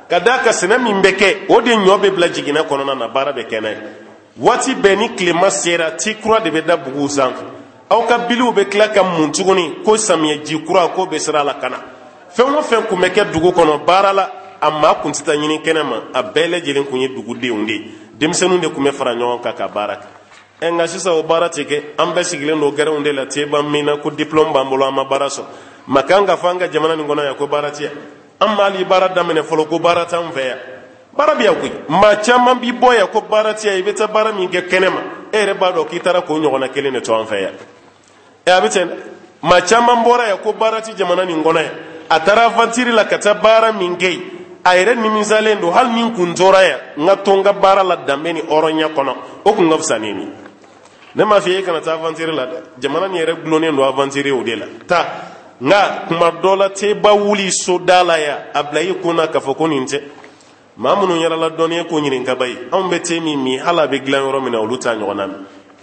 S1: ka da ka sɛnɛ min bɛ kɛ o de ɲɔ bɛ bila jiginɛ kɔnɔna na baara bɛ kɛ n'a ye waati bɛɛ ni tilema sera ti kura de bɛ da buguw sanfɛ aw ka biliw bɛ tila ka mun tuguni ko samiyɛji kura k'o bɛ sira la ka na fɛn o fɛn kun bɛ kɛ dugu kɔnɔ baara la a maa kun tɛ taa ɲini kɛnɛ ma a bɛɛ lajɛlen kun ye dugudenw de ye denmisɛnninw de kun bɛ fara ɲɔgɔn kan ka baara kɛ nka sisan o baara tɛ kɛ an bɛɛ sigilen don gɛrɛnw de la teba min na ko diplôme b'an bolo an ma baara sɔrɔ ma kan ka fɔ an ka jamana nin kɔnɔ yan ko baara tɛ yan an m'ali baara daminɛ fɔlɔ ko baara t'an fɛ yan baara bɛ yan koyi maa caman b'i bɔ yan ko baara tɛ yan i bɛ taa baara min kɛ kɛnɛ ma e yɛrɛ b'a dɔn k'i taara k'o ɲɔgɔnna kelen de to an fɛ yan a bɛ ten maa caman bɔra yan ko baara tɛ jamana nin kɔnɔ yan a taara aventure la ka taa baara min kɛ yen a yɛrɛ nimisalen don hali min kun tora yan n ka to n ka baara la danbe ni hɔrɔnya kɔnɔ o kun ka fisa ni nin ne m'a fɔ e kana taa aventure la dɛ jamana nin yɛrɛ gulonnen don aventure o de la taa nka kuma dɔ la teba wuli so da la yan a bila i kun na k'a fɔ ko nin tɛ maa minnu yɛrɛla dɔnniya ko ɲini ka ba ye anw bɛ te min min hali a bɛ dilan yɔrɔ min na olu t'a ɲɔgɔnna min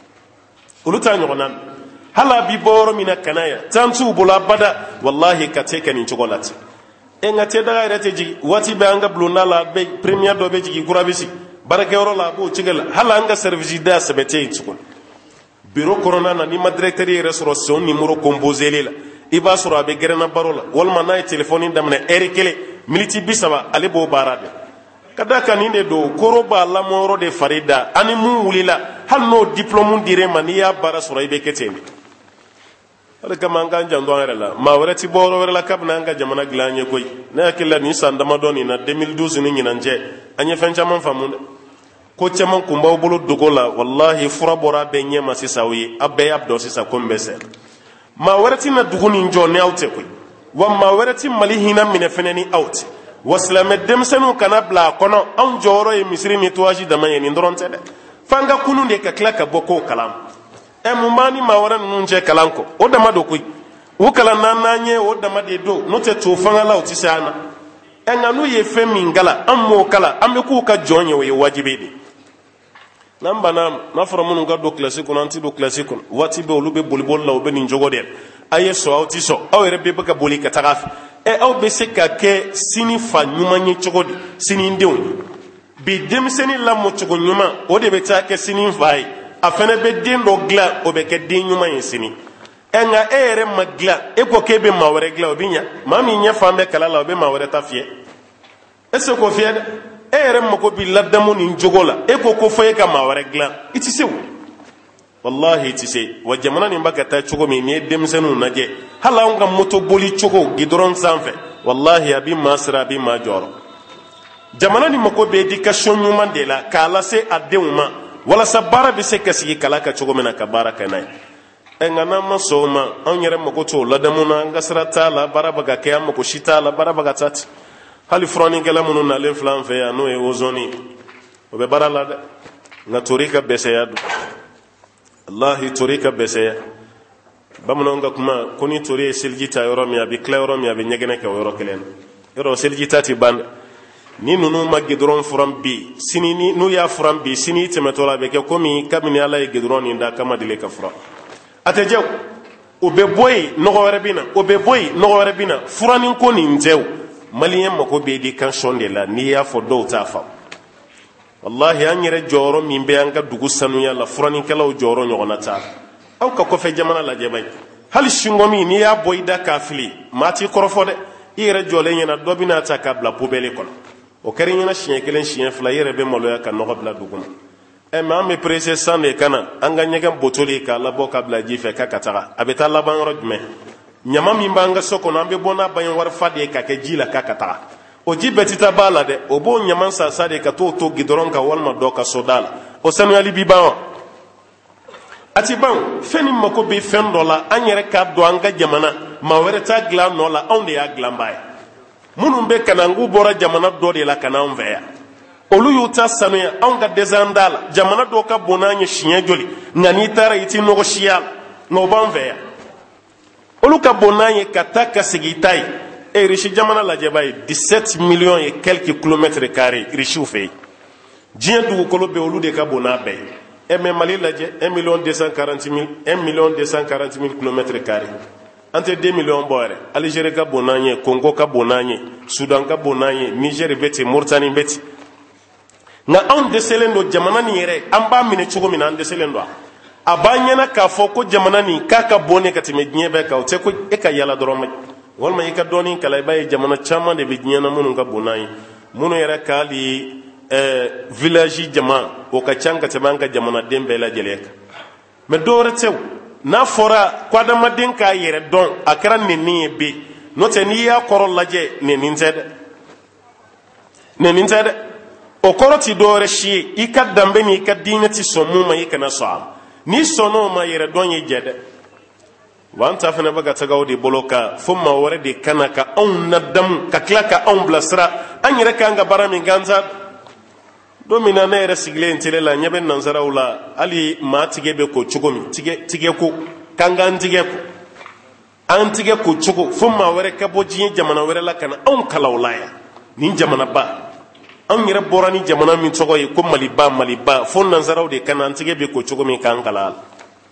S1: olu t'a ɲɔgɔnna min hali a bɛ bɔ yɔrɔ min na ka na yan tan t'u bolo abada walahi ka te kɛ nin cogo la ten nka te daga yɛrɛ tɛ jigin waati bɛɛ an ka bulonda la bɛ premier dɔ bɛ jigin kura bɛ sigi baarakɛyɔrɔ la a b'o cogo la hali an ka service da sɛbɛn tɛ yen tuguni bureau kɔnɔna na n'i ma directeur yɛrɛ sɔrɔ son numéro composé la i b'a sɔrɔ a bɛ gɛrɛnna baro la walima n'a ye téléphone daminɛ heure kelen miniti 30 ale b'o baara de ka da kan nin de don koro b'a lamɔyɔrɔ de fari da ani mun wulila hali n'o diplôme dir'e ma n'i y'a baara sɔrɔ i bɛ kɛ ten de hali kama an k'an janto an yɛrɛ la maa wɛrɛ ti bɔ yɔrɔ wɛrɛ la kabini an ka jamana dilan an ye koyi ne hakili la nin san damadɔ nin na 2012 ni ɲinan cɛ an ye fɛn caman faamu dɛ ko caman kun b'aw bolo dogo la walahi fura bɔra a bɛɛ ɲɛ ma sisan o ye a bɛɛ y'a dɔn sisan ko n bɛ sɛ maa wɛrɛ ti na dugu nin jɔ ni aw tɛ koyi wa maa wɛrɛ ti mali hinɛ minɛ fɛnɛ ni aw tɛ wa silamɛ denmisɛnninw kana bila a kɔnɔ anw jɔyɔrɔ ye misiri ni tuwaji dama ye nin dɔrɔn tɛ dɛ f'an ka kunun de ka tila ka bɔ kow kalan mun b'an ni maa wɛrɛ ninnu cɛ kalan kɔ o dama don koyi u kalan n'an ye o dama de don n'o tɛ to fanga la o tɛ se an na nka n'u ye fɛn min kala an m'o kala an bɛ k'u ka jɔn ye o ye wajibi de n'an banna n'a fɔra minnu ka don kilasi kɔnɔ an tɛ don kilasi kɔnɔ waati bɛɛ olu bɛ boliboli la o bɛ nin cogo de la a ye sɔn aw tɛ sɔn aw yɛrɛ bɛ ka boli ka taga fɛ aw bɛ se ka kɛ sini fa ɲuman ye cogo di sini denw ye bi denmisɛnnin lamɔ cogo ɲuman o de bɛ taa kɛ sini fa ye a fana bɛ den dɔ dilan o bɛ kɛ den ɲuman ye sini nka e yɛrɛ ma dilan e ko k'e bɛ maa wɛrɛ dilan o bɛ ɲa maa min ɲɛ fan bɛ kala la o bɛ maa wɛrɛ ta fiyɛ e se k'o fiyɛ dɛ e yɛrɛ mago bɛ ladamu nin cogo la e ko fɔ e ka maa wɛrɛ dilan i tɛ se o wallahi i tɛ se wa jamana nin bɛ ka taa cogo min n'i ye denmisɛnninw lajɛ hali anw ka moto boli cogo gidɔrɔn sanfɛ wallahi a bɛ maa siran a bɛ maa jɔyɔrɔ jamana nin mago bɛ éducation ɲuman de la k'a lase a denw ma walasa baara bɛ se ka sigi kala kan cogo min na ka baara kɛ n'a ye nka n'an ma sɔn o ma anw yɛrɛ mago t'o ladamu na an ka sira t'a la baara bɛ ka kɛ an mago si t'a la baara bɛ ka taa ten hali furanikɛla minnu nalen filɛ an fɛ yan n'o ye ozoni o bɛ baara la dɛ nka tori ka bɛsɛya don wallahi tori ka bɛsɛya bamananw ka kuma ko ni tori ye seliji ta yɔrɔ min a bɛ tila yɔrɔ min a bɛ ɲɛgɛnɛ kɛ o yɔrɔ kelen na yɔrɔ seliji ta ti ban dɛ ni ninnu ma gidɔrɔn furan bi sini n'u y'a furan bi sini tɛmɛtɔ la a bɛ kɛ komi kabini ala ye gidɔrɔn nin da kama deli ka furan a tɛ jɛ o bɛ bɔ yen nɔgɔ wɛrɛ bɛ na o bɛ bɔ yen nɔgɔ wɛrɛ bɛ na furanin ko nin tɛ o maliyɛn mago bɛ éducation de la n'i y'a fɔ dɔw t'a faamu wallahi an yɛrɛ jɔyɔrɔ min bɛ an ka dugu sanuya la furanikɛlaw jɔyɔrɔ ɲɔgɔnna t'a la aw ka kɔfɛ jamana lajɛ ba ye hali singɔmi n'i y'a bɔ i da k'a fili maa t'i kɔrɔfɔ dɛ i yɛrɛ jɔlen ɲɛna dɔ bɛna ta k'a bila poubelle kɔnɔ o kɛra ɲɛna siɲɛ kelen siɲɛ fila i yɛrɛ bɛ maloya ka nɔgɔ bila dugu ma mais an bɛ pressé san de ka na an ka ɲɛgɛn botoli k'a labɔ ka bila ji fɛ k'a ka taga a bɛ taa laban yɔrɔ jumɛn ɲama min b'an ka so kɔnɔ an bɛ bɔ n'a bange wari fa de ye ka kɛ ji la k'a ka taga o ji bɛɛ tɛ taa b'a la dɛ o b'o ɲama sasa de ka t'o to gidɔrɔn kan walima dɔ ka so da la o sanuyali b'i ban wa a ti ban fɛn min mako bɛ fɛn dɔ la an yɛrɛ k'a dɔn an ka jamana maa wɛrɛ t'a dilan nɔ la anw de y'a dilanbaa ye minnu bɛ kana k'u bɔra jamana dɔ de la ka na anw fɛ yan olu y'u ta sanuya anw ka dɛsɛ an da la jamana dɔw ka bon n'an ye siɲɛ joli nka n'i taara i t'i nɔgɔ siya la nka o b'an fɛ yan olu ka bon n'an ye ka taa ka segin i ta ye riche jamana lajɛ b'a ye 17 millions et quelques kilomètres carrés richew fɛ yen diɲɛ dugukolo bɛ olu de ka bon n'a bɛɛ ye mais mali lajɛ 1 240 000 kilomètres carrés ante 2 millions boire Algérie ka bonanye, Congo ka bonanye, Sudan ka bonanye, Niger beti, Mauritanie beti. Nga an deselen do jamana ni yere an ba mine cogo min an deselen do a ba ɲɛna k'a fɔ ko jamana ni k'a ka bɔne ka tɛmɛ diɲɛ bɛɛ kan o tɛ ko e ka yala dɔrɔn ma walima i ka dɔɔni kala i b'a ye jamana caman de bɛ diɲɛ na minnu ka bon n'an ye minnu yɛrɛ ka hali village jama o ka ca ka tɛmɛ an ka jamanaden bɛɛ lajɛlen kan mais dɔwɛrɛ tɛ n'a fɔra ko adamaden k'a yɛrɛ dɔn a kɛra nɛni ye bi n'o tɛ n'i y'a kɔrɔ lajɛ nɛni tɛ dɛ nɛni tɛ dɛ o kɔrɔ ti dɔwɛrɛ si ye i ka danbe ni i ka diinɛ ti sɔn mun ma i kana sɔn a ma n'i sɔnn'o ma yɛrɛ dɔn ye jɛ dɛ wa an ta fana bɛ ka taga o de bolo ka fo maa wɛrɛ de kana ka anw nadamu ka tila ka anw bilasira an yɛrɛ k'an ka baara min k'an ta don min na ne yɛrɛ sigilen tele la ɲɛ bɛ nansaraw la hali maa tigɛ bɛ ko cogo min tigɛ ko k'an k'an tigɛ ko an tigɛ ko cogo fo maa wɛrɛ ka bɔ diɲɛ jamana wɛrɛ la ka na anw kala o la yan nin jamanaba anw yɛrɛ bɔra ni jamana min tɔgɔ ye ko maliba fo nansaraw de kana an tigɛ bɛ ko cogo min k'an kala a la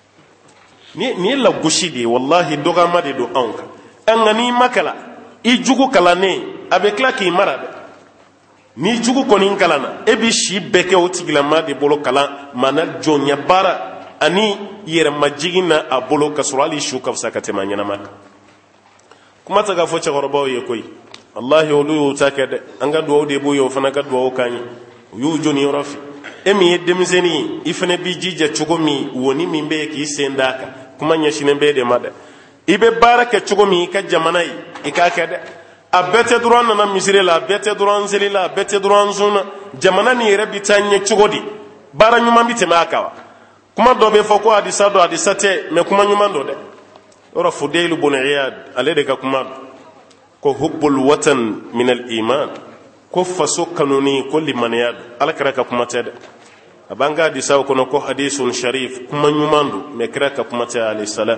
S1: nin ye lagosi de ye wallahi dɔgɔma de don anw kan nka n'i ma kala i jugu kalannen a bɛ tila k'i mara dɛ n'i jugu kɔni kalanna e bɛ si bɛɛ kɛ o tigilama de bolo kalan maana jɔnya baara ani yɛrɛmajigin na a bolo ka sɔrɔ hali su ka fisa ka tɛmɛ a ɲɛnama kan kuma tɛ k'a fɔ cɛkɔrɔbaw ye koyi wallahi olu y'o ta kɛ dɛ an ka duwawu de b'u ye o fana ka duwawu k'an ye u y'u jɔ nin yɔrɔ fɛ e min ye denmisɛnnin ye i fana b'i jija cogo min woni min bɛ yen k'i sen d'a kan kuma ɲɛsinnen bɛ de ma dɛ i bɛ baara kɛ cogo min i ka jamana ye i k'a kɛ dɛ a bɛɛ tɛ dɔrɔn nana misiri la a bɛɛ tɛ dɔrɔn seli la a bɛɛ tɛ dɔrɔn zuna jamana nin yɛrɛ bɛ taa ɲɛ cogo di baara ɲuman bɛ tɛmɛ a kan wa kuma dɔ bɛ fɔ ko hadisa don hadisa tɛ mais kuma ɲuman don dɛ yɔrɔ Fudayl bun Iyad ale de ka kuma don ko hubbul watan min al iman ko faso kanuni ko limaniya don ala kɛra ka kuma tɛ dɛ a b'an ka hadisaw kɔnɔ ko hadisun sharif kuma ɲuman don mais kɛra ka kuma tɛ alayhi salam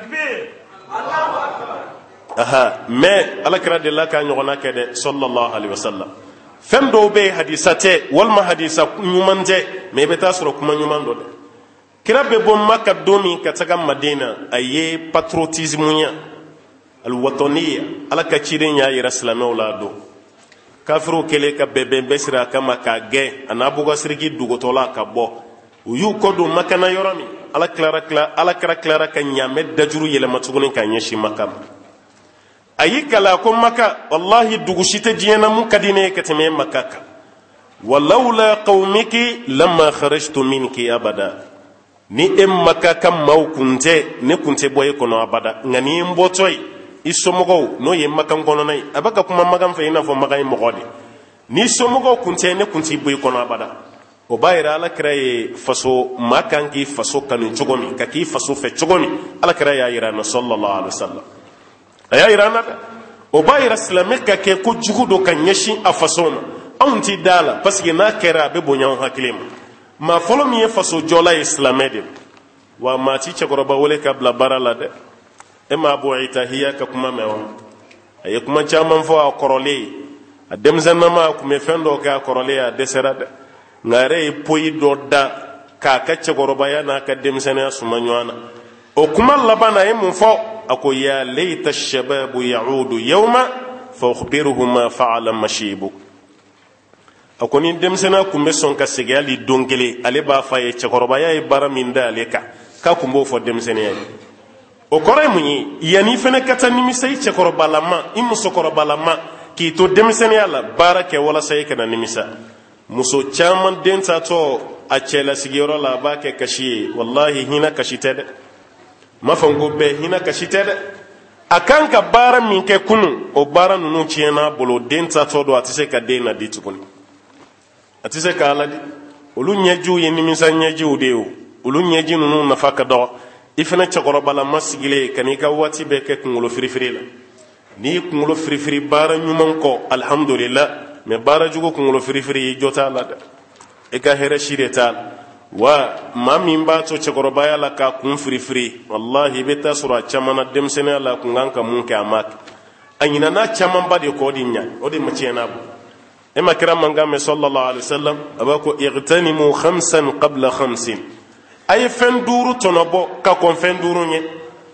S1: aha mais ala kɛra de la ka ɲɔgɔnna kɛ dɛ sallallahu alaihi wasallam fɛn dɔw bɛ hadisa tɛ walima hadisa ɲuman tɛ mais i bɛ taa sɔrɔ kuma ɲuman don dɛ kira bɛ bɔ Maka don min ka taga Madina a ye patriotisme ɲa alwataniya ala ka ciden y'a yɛrɛ silamɛw la don kafiru kɛlen ka bɛnbɛn bɛ siri a kama k'a gɛn a n'a bɔgɔsiriki dugutɔla ka bɔ u y'u kɔ don Makana yɔrɔ min ala kɛra tilara ka ɲaamɛ dajuru yɛlɛma tuguni ka ɲɛsin Maka ma a y'i kala ko Maka wallahi dugu si tɛ diɲɛ na mun ka di ne ye ka tɛmɛ Maka kan walawla qawmiki lamma kharajtu minki abada ni e Maka ka maaw kun tɛ ne kun tɛ bɔ e kɔnɔ abada nka ni n bɔtɔ ye i somɔgɔw n'o ye Makan kɔnɔna ye a bɛ ka kuma Makan fɛ i n'a fɔ Makan ye mɔgɔ de ni somɔgɔw kun tɛ ne kun t'i bɔ i kɔnɔ abada o b'a yira ala kɛra ye faso maa kan k'i faso kanu cogo min ka k'i faso fɛ cogo min ala kɛra y'a yira na sallallahu alaihi wasallam a y'a yira na dɛ o b'a yira silamɛ ka kɛ ko jugu dɔ ka ɲɛsin a faso ma anw t'i da la parce que n'a kɛra a bɛ bonya anw hakili ma maa fɔlɔ min ye faso jɔla ye silamɛ de wa maa ti cɛkɔrɔba wele ka bila baara la dɛ e ma Abu Itahiya ka kuma mɛn wa a ye kuma caman fɔ a kɔrɔlen a denmisɛnnama kun bɛ fɛn dɔw kɛ a kɔrɔlen a dɛsɛra dɛ nka yɛrɛ ye poyi dɔ da k'a ka cɛkɔrɔbaya n'a ka denmisɛnniya suma ɲɔgɔn na o kuma laban na a ye mun fɔ a ko ya layta ash-shababu ya'udu yawma fa ukhbiruhu ma fa'ala mashibu a ko ni denmisɛnniya kun bɛ sɔn ka segin hali don kelen ale b'a fɔ a ye cɛkɔrɔbaya ye baara min da ale kan k'a kun b'o fɔ denmisɛnniya ye o kɔrɔ ye mun ye yanni fɛnɛ ka taa nimisa i cɛkɔrɔbalama i musokɔrɔbalama k'i to denmisɛnniya la baara kɛ walasa i kana nimisa muso caman den tatɔ a cɛlasigiyɔrɔ la a b'a kɛ kasi ye wallahi hinɛ kasi tɛ dɛ ma fɔ n ko bɛɛ hinɛ kasi tɛ dɛ a kan ka baara min kɛ kunun o baara ninnu tiɲɛna a bolo den tatɔ don a tɛ se ka den nadi tuguni a tɛ se k'a ladi olu ɲɛjiw ye nimisa ɲɛjiw de ye o olu ɲɛji ninnu nafa ka dɔgɔ i fana cɛkɔrɔbalama sigilen ka n'i ka waati bɛɛ kɛ kunkolo firifiri la n'i ye kunkolo firifiri baara ɲuman kɔ alhamdulillah mais baara jugu kunkolo firifiri i jɔ t'a la dɛ i ka hɛrɛ si de t'a la wa maa min b'a to cɛkɔrɔbaya la k'a kun firifiri wallahi i bɛ taa sɔrɔ a caman na denmisɛnniya la a kun kan ka mun kɛ a ma kɛ a ɲinana camanba de kɔ o de ɲa o de ma tiɲɛ n'a bolo e ma kira mankan mɛn sallallahu alaihi wasallam a b'a ko igtanimu khamsan qabla khamsin a ye fɛn duuru tɔnɔbɔ ka kɔn fɛn duuru ɲɛ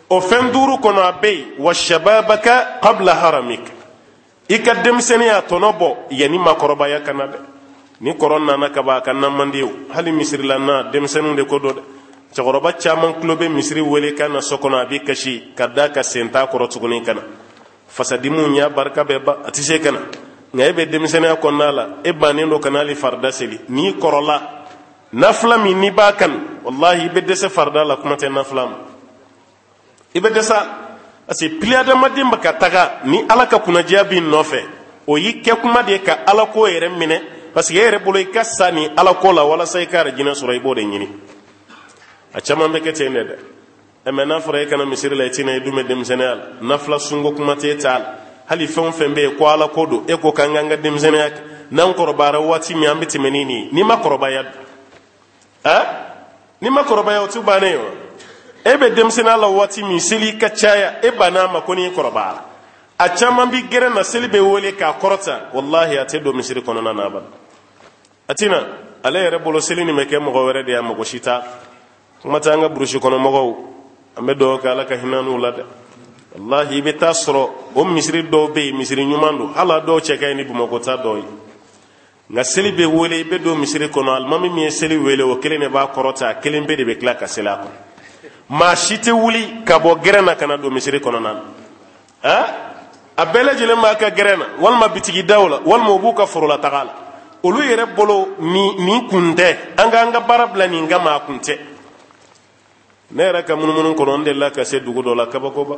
S1: o fen duuru kono abe wa shababaka qabla haramik ika demseniya tonobo yani makorobaya kana de ni korona na kaba kana mandiw hali misri lana demsenu de kodo de chagoroba chaman klobe misri wele kana sokona abi kashi kada ka senta korotuguni kana fasadimu nya barka beba atise kana ngaybe demseniya konala e banendo kanali farda seli ni korola nafla mi ni bakan wallahi be dese farda la kuma te naflam ibe desa asi pliada madimba ka taga ni alaka kuna jabi nofe o yikke kuma de ka alako yere mine parce que yere bolo ikasani alako la wala say kara jina suray bode nyini a chama be kete ne de e mena fure kana misiri la tina dume dem senal nafla sungo kuma te tal hali fon fembe ko alako do e ko kanganga dem senak nan korobara wati mi ambiti menini ni makoroba ya ni makoroba ya utubane yo ebe demsena la wati mi seli kachaya e bana makoni koroba a chama bi gere na seli be wole ka korota wallahi ate do misiri kono na naba atina ala yere bolo seli ni meke mo were de am ko shita kuma tanga burushi kono mo ambe do kala ka hinanu lade wallahi be tasro o misiri do be misiri nyumando hala do chekay ni bu mako ta do nga seli be wole be do misiri kono al mami mi seli wele o kele ne ba korota kele be de be kla ka sela ko ma shite wuli ka bo gerena kana do misiri kono nan abele jele ma ka gerena wal ma bitigi dawla wal mo buka furula tagala olu yere bolo ni kunde anga barabla ni ngama kunte nera ka munun kono ndella ka se dugo do la ka bako ba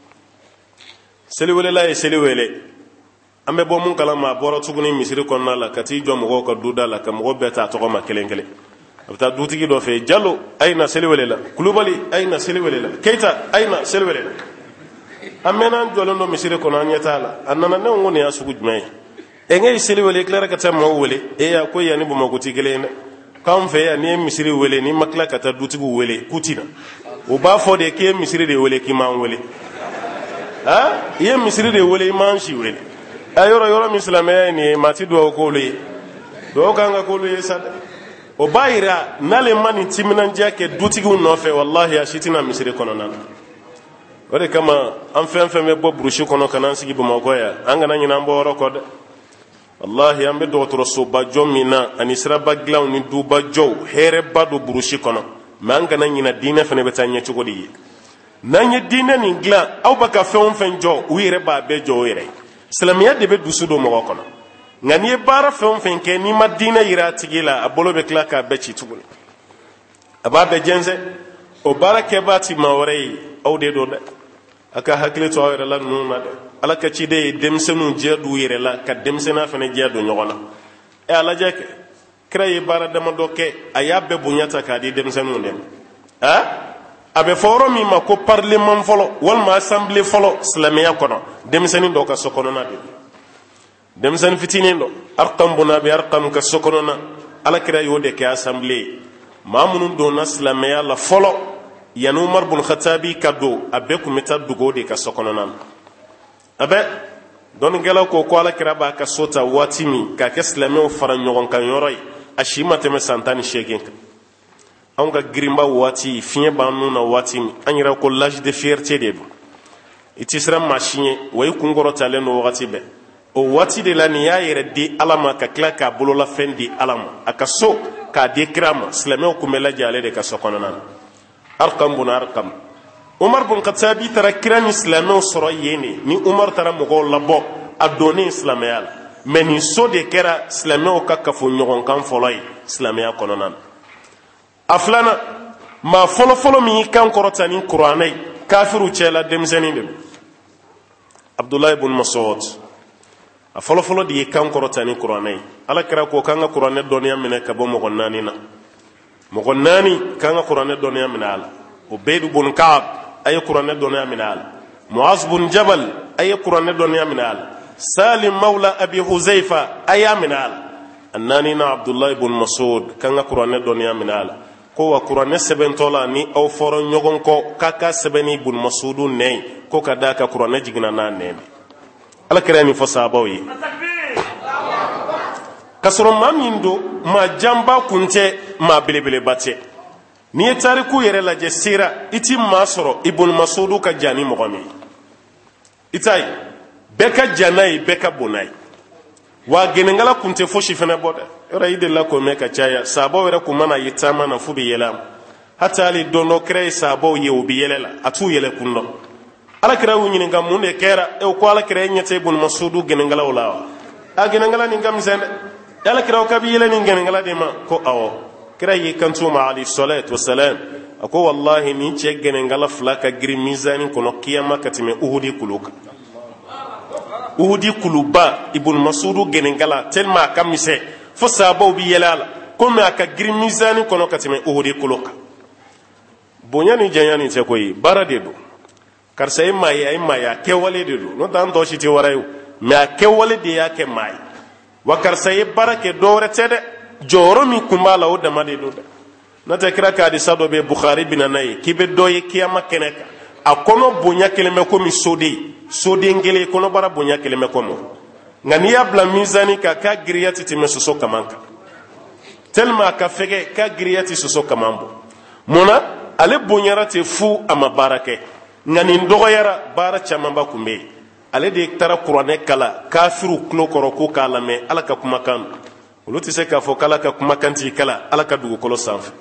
S1: seli wele la e seli wele ambe bo mun kala ma boro tuguni misiri kono la kati jo mo ko duda la ka mo beta to ma kelenkele abta dutigi do fe jallo ayna seli wele la kulubali ayna seli wele la keita ayna seli wele la amena jolondo misiri kono anyata la annana ne ngoni ya sugu jmay e ngay seli wele klara ka tam mo wele e ya ko yani bu mako tigele kam fe ya ni misiri wele ni makla ka ta dutigu wele kutina o ba fo de ke misiri de wele ki man wele ye misiri de wele man shi wele ayoro mislame ni mati do ko le do kanga ko le sad o bayira nale mani timinan jake dutigu no fe wallahi ya shitina misiri kono nan wale kama an fen me bo brushi kono kanan sigi bu magoya anga nan nyina mbo woro kod wallahi ambe do to so ba jomina anisra baglaw ni du ba jow here badu brushi kono manga nan nyina dina fene betanya chugodi nan dina ni gla aw baka fen jo wire ba be jo wire islamiyya de be dusudo mo kono ngani bara fen ke ni madina yira tigila abolo be klaka be ci tugul ababe jenze o barake bati mawrei aw de do aka hakle to awere la nuna de ala ka ci de demsenu jeedu yire la ka demsena fene jeedu nyogona e ala jeke kraye bara dama doke ayabe bunyata ka di demsenu dem abe foro mi ma ko parlement folo wal ma assemblée folo islamiyya kono demseni do ka sokono na de demsen fitinin do arqam buna bi arqam ka sokono na ala kraye wode ke assemblée mamunun do na islamiyya la folo yanu Umar bin Khattabi kado abe kumita dugo de ka sokono nan abe don gela ko ala kiraba ka sota watimi ka keslame fara nyogon kan yoroi ashima teme santani shegen an ga grimba wati fiye banu na watimi anyira ko l'âge de fierté de do itisra machine way kungoro tale no wati be o wati de la niya yere di alama ka klaka bolola fendi alama aka so ka de krama slame ko mela jale de ka sokono nan arqam bun arqam Umar bin Khattabi tara kiran islamo soroyeni ni Umar tara mogo labo adoni islamiyal meni so de kera islamo ka kafo nyogon kan folay islamiya kononan aflana ma folo mi kan korotani qur'anai kafiru chela demzeni dem Abdullah ibn Mas'ud a folo di kan korotani qur'anai ala kira ko kan qur'anai doniya mine ka bo mogo nani na mogo nani kan qur'anai doniya mine ala Ubayd ibn Ka'b ay qur'anai doniya mine ala Muaz bin Jabal ay qur'anai doniya mine ala Salim mawla Abi Huzaifa ay mine ala annani na Abdullah ibn Mas'ud kan qur'anai doniya mine ala ko wa qur'anai sebentola ni aw foro nyogon ko kaka sebeni ibn Mas'ud ne ko kada ka qur'anai jigna na ne ala kirani fo sabawi kasoro mamindo ma jamba kunte ma belebele bate ni ye tariku yɛrɛ lajɛ sera i ti maa sɔrɔ ibn masudu ka jan ni mɔgɔ min i t'a ye bɛɛ ka jan n'a ye bɛɛ ka bon n'a ye wa gɛnɛnkala kun tɛ fosi fɛnɛ bɔ dɛ yɔrɔ i delila k'o mɛn ka caya sahabaw yɛrɛ kun mana ye taama na f'u bɛ yɛlɛ a ma hata hali don dɔ kira ye sahabaw ye u bɛ yɛlɛ la a t'u yɛlɛ kun dɔn alakira y'u ɲininka mun de kɛra ko alakira ye ɲɛ tɛ ibn masudu gɛnɛnkalaw la wa a gɛnɛnkala nin ka misɛn dɛ alakira ka bi yɛlɛ nin gɛnɛnkala de ma ko awɔ kira y'i kanto ma alayhi salatu wassalam a ko wallahi nin cɛ gɛnɛnkala fila ka girin mizani kɔnɔ kiyama ka tɛmɛ uhudi kulu kan uhudi kuluba ibn masudu gɛnɛnkala tellement a ka misɛn fo sahabaw bi yɛlɛ a la komi a ka girin mizani kɔnɔ ka tɛmɛ uhudi kulu kan bonya ni janya ni tɛ koyi baara de don karisa ye maa ye a ye maa ye a kɛwale de don n'o tɛ an tɔ si tɛ wara ye o mais a kɛwale de y'a kɛ maa ye wa karisa ye baara kɛ dɔwɛrɛ tɛ dɛ jɔyɔrɔ min kun b'a la o dama de don dɛ n'o tɛ kira ka hadisa dɔ bɛ bukhari bɛ na n'a ye k'i bɛ dɔ ye kiyama kɛnɛ kan a kɔnɔ bonya kelen bɛ komi soden kelen kɔnɔbara bonya kelen bɛ komi nka n'i y'a bila mizani kan k'a giriya tɛ tɛmɛ soso kaman kan tellement a ka fɛgɛ k'a giriya tɛ soso kaman bɔ munna ale bonyara tɛ fu a ma baara kɛ nka nin dɔgɔyara baara camanba kun bɛ yen ale de taara kuranɛ kala kafiru tulo kɔrɔ ko k'a lamɛn ala ka kumakan olu tɛ se k'a fɔ k'ala ka kumakan t'i kala ala ka dugukolo sanfɛ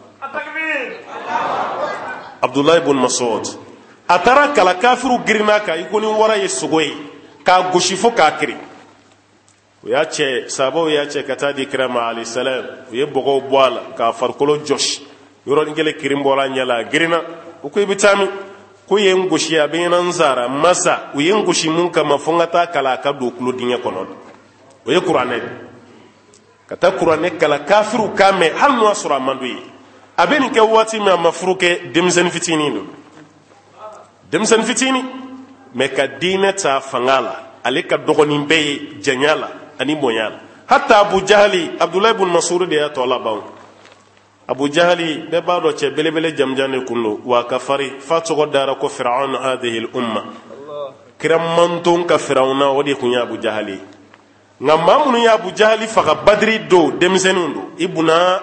S1: abdulahi ibn mas'ud a taara kala kafiru girinna kan i ko ni wara ye sogo ye k'a gosi fo k'a kiri u y'a cɛ sahabaw y'a cɛ ka taa di kira ma alayhi salam u ye bɔgɔw bɔ a la k'a farikolo jɔsi yɔrɔnin kelen kirin bɔra a ɲɛ la a girinna u ko i bɛ taa min ko ye n gosi a bɛ ɲɛna n sara masa u ye n gosi mun kama fo n ka taa kala a ka don tulo dingɛ kɔnɔ o ye kuranɛ de ka taa kuranɛ kala kafiru k'a mɛn hali n'o y'a sɔrɔ a man d'u ye a bɛ nin kɛ waati min a ma furu kɛ denmisɛnnin fitinin don denmisɛnnin fitinin mais ka diinɛ ta fanga la ale ka dɔgɔnin bɛɛ ye janya la ani bonya la hatta abu jahali abdulahi ibn mas'ud de y'a tɔ laban abu jahali bɛɛ b'a dɔn cɛ belebele jamjan de kun don wa ka fari fa tɔgɔ dara ko fir'aun hadhihi al-umma kira manton ka fir'auna o de kun ye abu jahali nka maa minnu ye abu jahali faga badiri don denmisɛnninw don ibuna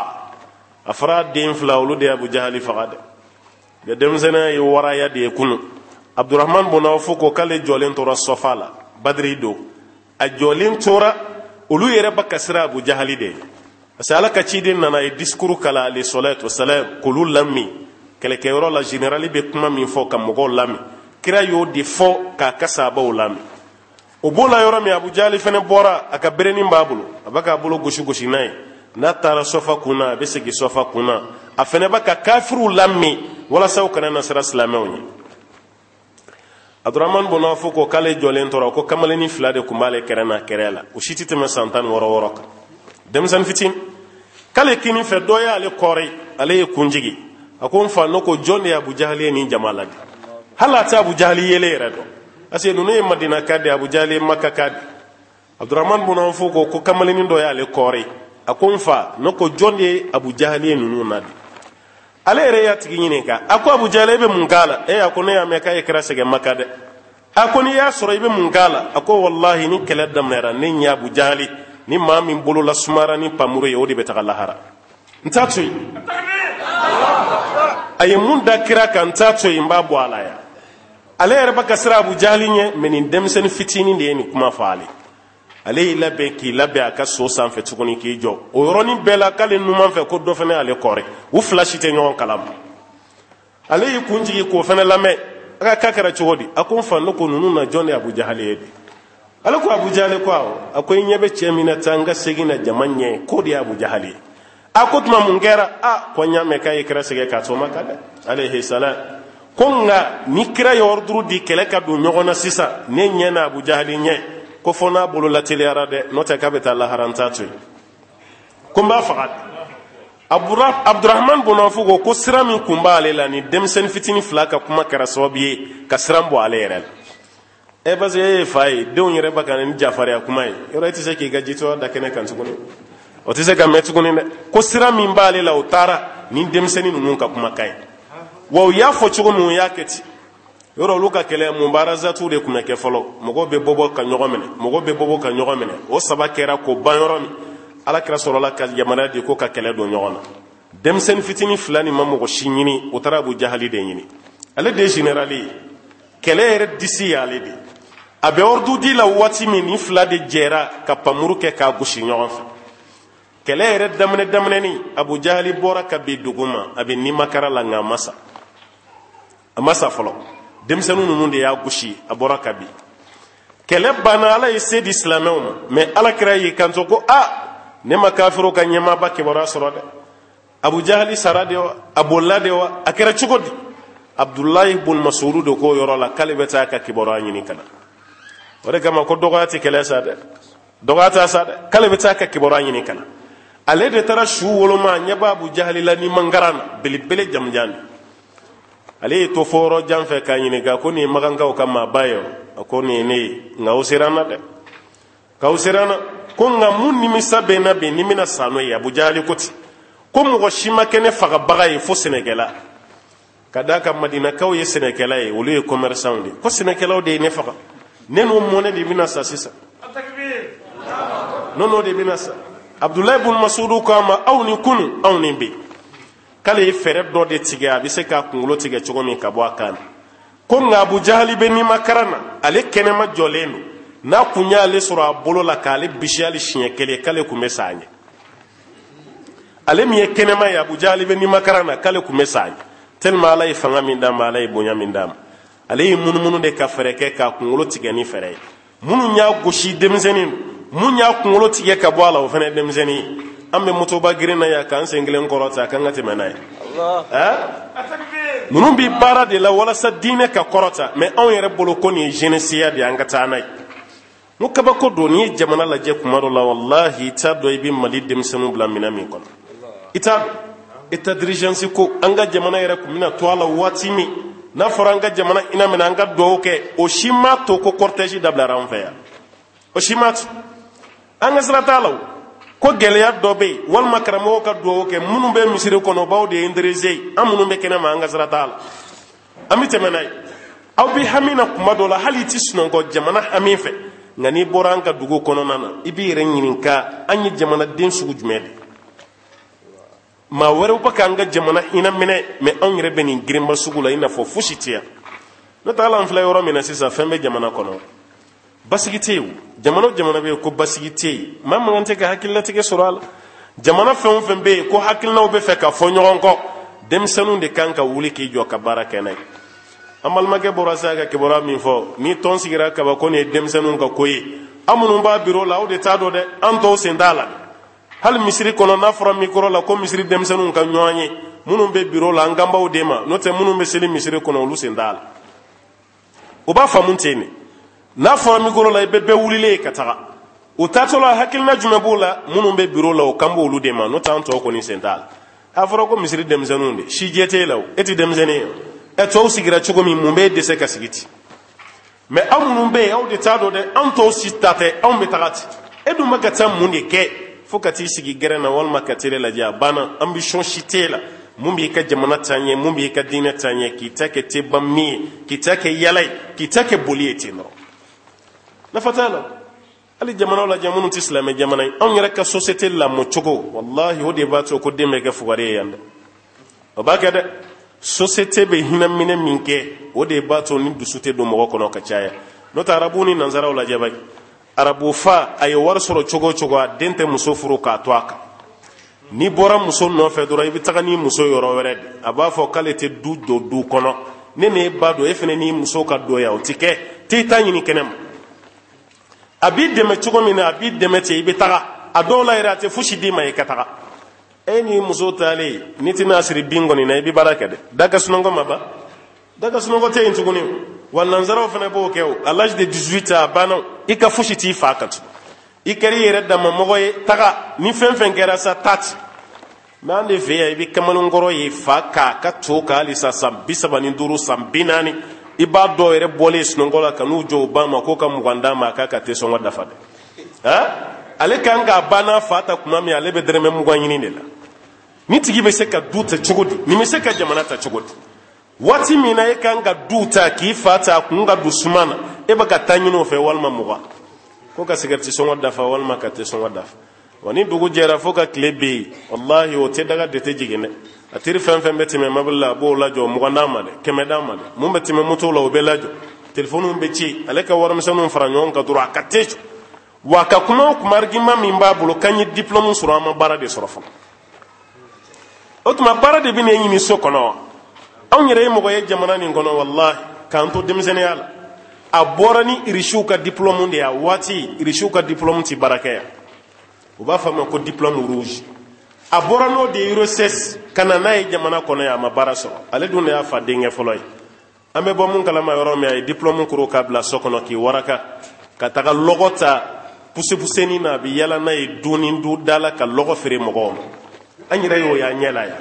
S1: afra den fila olu de ye abu jahali faga dɛ denmisɛnninya ye waraya de ye kunu abdurrahman bin awf ko k'ale jɔlen tora sɔfa la badiri don a jɔlen tora olu yɛrɛ ba ka siran abu jahali de ye parce que ala ka ciden nana ye discours kala alayhi salatu wassalam k'olu lamɛn kɛlɛkɛyɔrɔ la générali bɛ kuma min fɔ ka mɔgɔw lamɛn kira y'o de fɔ k'a ka sahabaw lamɛn o b'o la yɔrɔ min abu jahali fana bɔra a ka berenin b'a bolo a bɛ k'a bolo gosi gosi n'a ye n'a taara sɔfa kun na a bɛ segin sɔfa kun na a fana bɛ ka kafiru lamɛn walasa u kana na siran silamɛw ɲɛ abdurrahman bin awf ko k'ale jɔlen tora ko kamalennin fila de tun b'ale kɛrɛ n'a kɛrɛ la o si tɛ tɛmɛ san 16 kan denmisɛnnin fitinin k'ale kini fɛ dɔ y'ale kɔrɔ ale ye kunjigi a ko n fa n'o ko jɔn de ye abu jahali ye nin jama la de hali a tɛ abu jahali yele yɛrɛ dɔn parce que ninnu ye madina ka de abu jahali ye maka ka de abdurrahman bin awf ko kamalennin dɔ y'ale kɔrɔ a ko n fa n'o ko jɔn de ye abu jahali ye ninnu na de ale yɛrɛ y'a tigi ɲininka a ko abu jahali i bɛ mun k'a la a ko ne y'a mɛn k'a ye kira sɛgɛn maka dɛ a ko n'i y'a sɔrɔ i bɛ mun k'a la a ko wallahi ni kɛlɛ daminɛra ne ɲɛ abu jahali ni maa min bolola sumara ni pamuru ye o de bɛ taga lahara n t'a to yen a ye mun da kira kan n t'a to yen n b'a bɔ a la yan ale yɛrɛ bɛ ka siran abu jahali ɲɛ mais nin denmisɛnnin fitinin de ye nin kuma fɔ ale y'i labɛn k'i labɛn a ka so sanfɛ tuguni k'i jɔ o yɔrɔnin bɛɛ la k'ale numan fɛ ko dɔ fana y'ale kɔrɔ u fila si tɛ ɲɔgɔn kalama ale y'i kun jigi k'o fana lamɛn a ka kɛra cogo di a ko n fa ne ko ninnu na jɔn de abu jahali ye de ale ko abu jahali ko awɔ a ko i ɲɛ bɛ cɛ min na tan n ka segin na jama ɲɛ k'o de ye abu jahali ye a ko tuma mun kɛra ko n y'a mɛn k'a ye kira sɛgɛn k'a to maka dɛ alayhi salam ko nka ni kira ye ordre di kɛlɛ ka don ɲɔgɔn na sisan ne ɲɛ na abu jahali ɲɛ ko fɔ n'a bolo lateliyara dɛ n'o tɛ k'a bɛ taa lahara n t'a to yen ko n b'a faga abdurrahman bin awf ko sira min kun b'ale la ni denmisɛnnin fitinin fila ka kuma kɛra sababu ye ka siran bɔ ale yɛrɛ la parce que e ye fa ye denw yɛrɛ b'a ka ni jafariya kuma ye yɔrɔ i tɛ se k'i ka jitɔ da kɛnɛ kan tuguni o tɛ se ka mɛn tuguni dɛ ko sira min b'ale la o taara ni denmisɛnnin ninnu ka kumakan ye wa u y'a fɔ cogo min u y'a kɛ ten yɔrɔ olu ka kɛlɛ mubarazatu de tun bɛ kɛ fɔlɔ mɔgɔw bɛ bɔbɔ ka ɲɔgɔn minɛ o saba kɛra ko ban yɔrɔ min alakira sɔrɔla ka yamaruya di ko ka kɛlɛ don ɲɔgɔn na demsen fitini fulani ma mɔgɔ si ɲini o taara Abu Jahali de ɲini ale de générali ye kɛlɛ yɛrɛ disi y'ale de a bɛ ordre di la waati min ni fila de jɛra ka pamuru kɛ k'a gosi ɲɔgɔn fɛ kɛlɛ yɛrɛ daminɛni Abu Jahali bɔra ka bin dugu ma a bɛ nimakara la nka a ma sa fɔlɔ denmisɛnnin ninnu de y'a gosi a bɔra ka bin kɛlɛ banna Ala ye se di silamɛw ma mais Alakira y'i kanto ko ne ma kafiru ka ɲɛmaaba kibaruya sɔrɔ dɛ Abu Jahali sara de wa a bolila de wa a kɛra cogo di Abdullahi ibn Mas'ud de ko yɔrɔ la k'ale bɛ taa ka kibaruya ɲini ka na o de kama ko dɔgɔya tɛ kɛlɛ sa dɛ dɔgɔya t'a sa dɛ k'ale bɛ taa ka kibaruya ɲini ka na ale de taara su woloma ɲɛ b'a Abu Jahali la ni mangaran na belebele jamujan ale ye to fɔ yɔrɔ jan fɛ k'a ɲininka ko nin ye magankaw ka maaba ye a ko nin ye ne ye nka aw sera n na dɛ k'aw sera n na ko nka mun nimisa bɛ n na bi ni n bɛna sa n'o ye Abu Jahali ko ten ko mɔgɔ si ma kɛ ne fagabaga ye fo sɛnɛkɛla ka d'a kan madinakaw ye sɛnɛkɛla ye olu ye commerçants de ko sɛnɛkɛlaw de ye ne faga ne n'o mɔnɛ de bɛna sa sisan n'o de bɛna sa Abdullahi ibn Mas'ud ko a ma aw ni kunu aw ni bi k'ale ye fɛɛrɛ dɔ de tigɛ a bɛ se k'a kunkolo tigɛ cogo min ka bɔ a kan na ko nka Abu Jahali bɛ nimakara na ale kɛnɛma jɔlen don n'a kun y'ale sɔrɔ a bolo la k'ale bisi hali siɲɛ kelen k'ale kun bɛ sa a ɲɛ ale min ye kɛnɛma ye Abu Jahali bɛ nimakara na k'ale kun bɛ sa a ɲɛ tellement Ala ye fanga min d'a ma Ala ye bonya min d'a ma ale ye munumunu de ka fɛɛrɛ kɛ k'a kunkolo tigɛ ni fɛɛrɛ ye minnu y'a gosi denmisɛnnin mun y'a kunkolo tigɛ ka bɔ a la o fana ye denmisɛnnin ye an bɛ motoba girin na yan k'an sen kelen kɔrɔta k'an ka tɛmɛ n'a ye ninnu bɛ baara de la walasa diinɛ ka kɔrɔta mais anw yɛrɛ bolo ko nin ye jeunesse de an ka taa n'a ye n ko kabako don n'i ye jamana lajɛ kuma dɔ la wallahi i t'a dɔn i bɛ Mali denmisɛnninw bila minɛn min kɔnɔ i t'a dɔn état d'urgence ko an ka jamana yɛrɛ tun bɛna to a la waati min n'a fɔra an ka jamana ina minɛ an ka dugawu kɛ o si ma to ko cortège dabilara an fɛ yan o si ma to an ka sira t'a la ko gɛlɛya dɔ bɛ yen walima karamɔgɔw ka dugawu kɛ minnu bɛ misiri kɔnɔ baw de ye intéressé ye an minnu bɛ kɛnɛma an ka sira t'a la an bɛ tɛmɛ n'a ye aw bɛ hami na kuma dɔ la hali i tɛ sunɔgɔ jamana hami fɛ nka n'i bɔra an ka dugu kɔnɔna na i b'i yɛrɛ ɲininka an ye jamanaden sugu jumɛn de maa wɛrɛw bɛ k'an ka jamana hinɛ minɛ mais anw yɛrɛ bɛ nin girinba sugu la i n'a fɔ fosi tɛ yan n'o tɛ hali an filɛ yɔrɔ min na sisan fɛn bɛ jamana kɔnɔ basigi tɛ yen jamana o jamana bɛ yen ko basigi tɛ yen maa man kan tɛ ka hakililatigɛ sɔrɔ a la jamana fɛn o fɛn bɛ yen ko hakilinaw bɛ fɛ ka fɔ ɲɔgɔn kɔ denmisɛnninw de kan ka wuli k'i jɔ ka baara kɛ n'a ye an balimakɛ bɔra sa ka kibaruya min fɔ ni tɔn sigira kaba ko nin ye denmisɛnninw ka ko ye an minnu b'a biro la aw de t'a dɔn dɛ an tɔw sen t'a la hali misiri kɔnɔ n'a fɔra mikoro la ko misiri denmisɛnninw ka ɲɔgɔn ye minnu bɛ biro la an ganbaw de ma n'o tɛ minnu bɛ seli misiri kɔnɔ olu sen t'a la o b'a faamu ten de n'a fɔra mikoro la i bɛ bɛɛ wulilen ka taga o taatɔ la hakilina jumɛn b'o la minnu bɛ biro la o kan b'olu de ma n'o tɛ an tɔw kɔni sen t'a la a fɔra ko misiri denmisɛnninw de si jɛ t'e la o e tɛ denmisɛnnin ye tɔw sigira cogo min mun b'e dɛsɛ ka sigi ten mais aw minnu bɛ yen aw de t'a dɔn dɛ an tɔw si ta tɛ anw bɛ taga ten e dun bɛ ka taa mun de kɛ fo ka t'i sigi gɛrɛn na walima ka télé lajɛ a banna ambition si t'e la mun b'i ka jamana taa ɲɛ mun b'i ka diinɛ taa ɲɛ k'i ta kɛ teba min ye k'i ta kɛ yala ye k'i ta kɛ boli ye ten dɔrɔn nafa t'a la hali jamanaw lajɛ minnu tɛ silamɛ jamana ye anw yɛrɛ ka société lamɔ cogo wallahi o de b'a to ko den bɛ kɛ fugari ye yan dɛ o b'a kɛ dɛ société bɛ hinɛminɛ min kɛ o de b'a to ni dusu tɛ don mɔgɔ kɔnɔ ka caya n'o tɛ arabu ni nanzaraw lajɛ bani arabu fa a ye wari sɔrɔ cogo o cogo a den tɛ muso furu k'a to a kan n'i bɔra muso nɔfɛ dɔrɔn i bɛ taga n'i muso yɔrɔ wɛrɛ de a b'a fɔ k'ale tɛ du don du kɔnɔ ne n'e ba don e fana n'i muso ka don yan o tɛ kɛ t'i ta ɲini kɛnɛ ma a b'i dɛmɛ cogo min na a b'i dɛmɛ ten i bɛ taga a dɔw la yɛrɛ a tɛ fosi d'i ma i ka taga e ni muso taalen n'i tɛna siri bin kɔni na i bɛ baara kɛ dɛ da ka sunɔgɔ ma ban da ka sunɔgɔ tɛ yen tuguni wa nanzaraw fana b'o kɛ o à l'âge de 18 ans a banna i ka fosi t'i fa kan tugun i kɛra i yɛrɛ dama mɔgɔ ye taga ni fɛn fɛn kɛra sa ta ten mais an de fɛ yan i bɛ kamalenkɔrɔ ye fa k'a ka to ka halisa san 35 san 40 i b'a dɔw yɛrɛ bɔlen sunɔgɔ la ka n'u jɔ o ba ma k'o ka 20 d'a ma a k'a ka te sɔngɔ dafa dɛ ale kan k'a ba n'a fa ta tuma min ale bɛ dɛrɛmɛ 20 ɲini de la ni tigi bɛ se ka du ta cogo di nin bɛ se ka jamana ta cogo di waati min na e kan ka du ta k'i fa ta kun ka don suma na e bɛ ka taa ɲini o fɛ walima 20 ko ka cigarette sɔngɔ dafa walima ka te sɔngɔ dafa wani dugu jɛra fo ka tile be yen wallahi o tɛ daga de tɛ jigin dɛ a teri fɛn fɛn bɛ tɛmɛ mobili la a b'o lajɔ 20 d'a ma dɛ 100 d'a ma dɛ mun bɛ tɛmɛ moto la o bɛ lajɔ telefoniw bɛ ci ale ka warimisɛnninw fara ɲɔgɔn kan dɔrɔn a ka tɛ wa ka kuma o kuma argument min b'a bolo k'an ye diplôme sɔrɔ an ma baara de sɔrɔ fɔlɔ o tuma baara de bɛ ne ɲini so kɔnɔ wa anw yɛrɛ ye mɔgɔ ye jamana nin kɔnɔ wallahi k'an to denmisɛnniya la a bɔra ni irisiw ka diplôme de ye a waati irisiw ka diplôme tɛ baara kɛ yan u b'a fɔ a ma ko diplôme rouge a bɔra n'o de ye euro 16 ka na n'a ye jamana kɔnɔ yan a ma baara sɔrɔ ale dun de y'a fa denkɛ fɔlɔ ye an bɛ bɔ mun kalama yɔrɔ min a ye diplôme kuru k'a bila so kɔnɔ k'i waraka ka taga lɔgɔ ta pusepuseni na a bɛ yala n'a ye du ni du da la ka lɔgɔ feere mɔgɔw ma an yɛrɛ y'o y'an ɲɛ la yan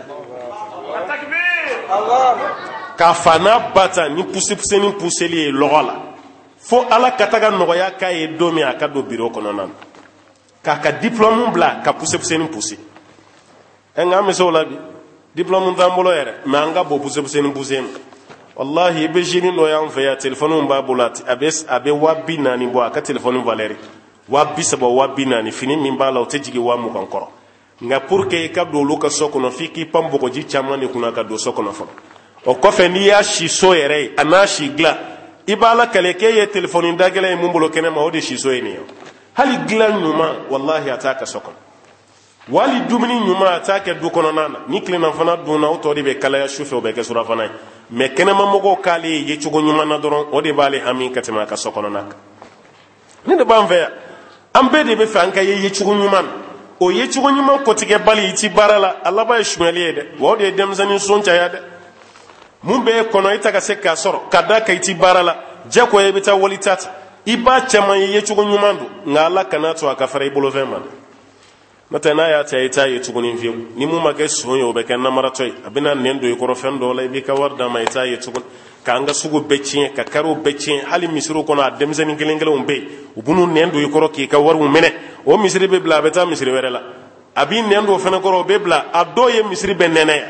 S1: k'a fa n'a ba ta ni pusepuseni puseli ye lɔgɔ la fo ala ka taga nɔgɔya k'a ye don min a ka don biro kɔnɔna na k'a ka diplôme bila ka pusepuseni pusi nka an bɛ se o la bi diplôme t'an bolo yɛrɛ mais an ka bɔ pusepuseni pusi ma wallahi i bɛ jeune dɔ y'an fɛ yan téléphone b'a bolo a bɛ 240 bɔ a ka téléphone valeur 230 240 fini min b'a la o tɛ jigin 20 kɔrɔ nka pour que i ka don olu ka so kɔnɔ f'i k'i pan bɔgɔji caman de kunna ka don so kɔnɔ fɔlɔ o kɔfɛ n'i y'a si so yɛrɛ ye a n'a si dilan i b'a la kale k'e ye téléphone dagɛlɛn ye mun bolo kɛnɛ ma o de si so ye nin ye hali dilan ɲuman wallahi a t'a ka so kɔnɔ wali dumuni ɲuman a t'a kɛ du kɔnɔna na ni tilennafana dunna o tɔ de bɛ kalaya sufɛ o bɛ kɛ surafana ye mais kɛnɛma mɔgɔw k'ale ye cogo ɲuman na dɔrɔn o de b'ale hami ka tɛmɛ a ka so kɔnɔna kan ne de b'an fɛ yan an bɛɛ de bɛ fɛ an ka ye cogo ɲuman o ye cogo ɲuman kɔtigɛ bali i ti baara la a laban ye suɲɛli ye dɛ wa o de ye denmisɛnnin son caya dɛ mun bɛ kɔnɔ i ta ka se k'a sɔrɔ ka da ka i ti baara la jagoya i bɛ taa wali ta i b'a caman ye cogo ɲuman don nka ala kana to a ka fara i bolofɛn ma n'o tɛ n'a y'a ta i t'a ye tuguni fiyewu ni mun ma kɛ son ye o bɛ kɛ namaratɔ ye a bɛna nɛn don i kɔrɔ fɛn dɔw la i b'i ka wari d'a ma i t'a ye tuguni k'an ka sugu bɛɛ tiɲɛ ka kariw bɛɛ tiɲɛ hali misiriw kɔnɔ a denmisɛnnin kelen kelenw bɛ yen u b'u nɛn don i kɔrɔ k'i ka wariw minɛ o misiri bɛ bila a bɛ taa misiri wɛrɛ la a b'i nɛn don o fana kɔrɔ o bɛ bila a dɔw ye misiri bɛ nɛnɛ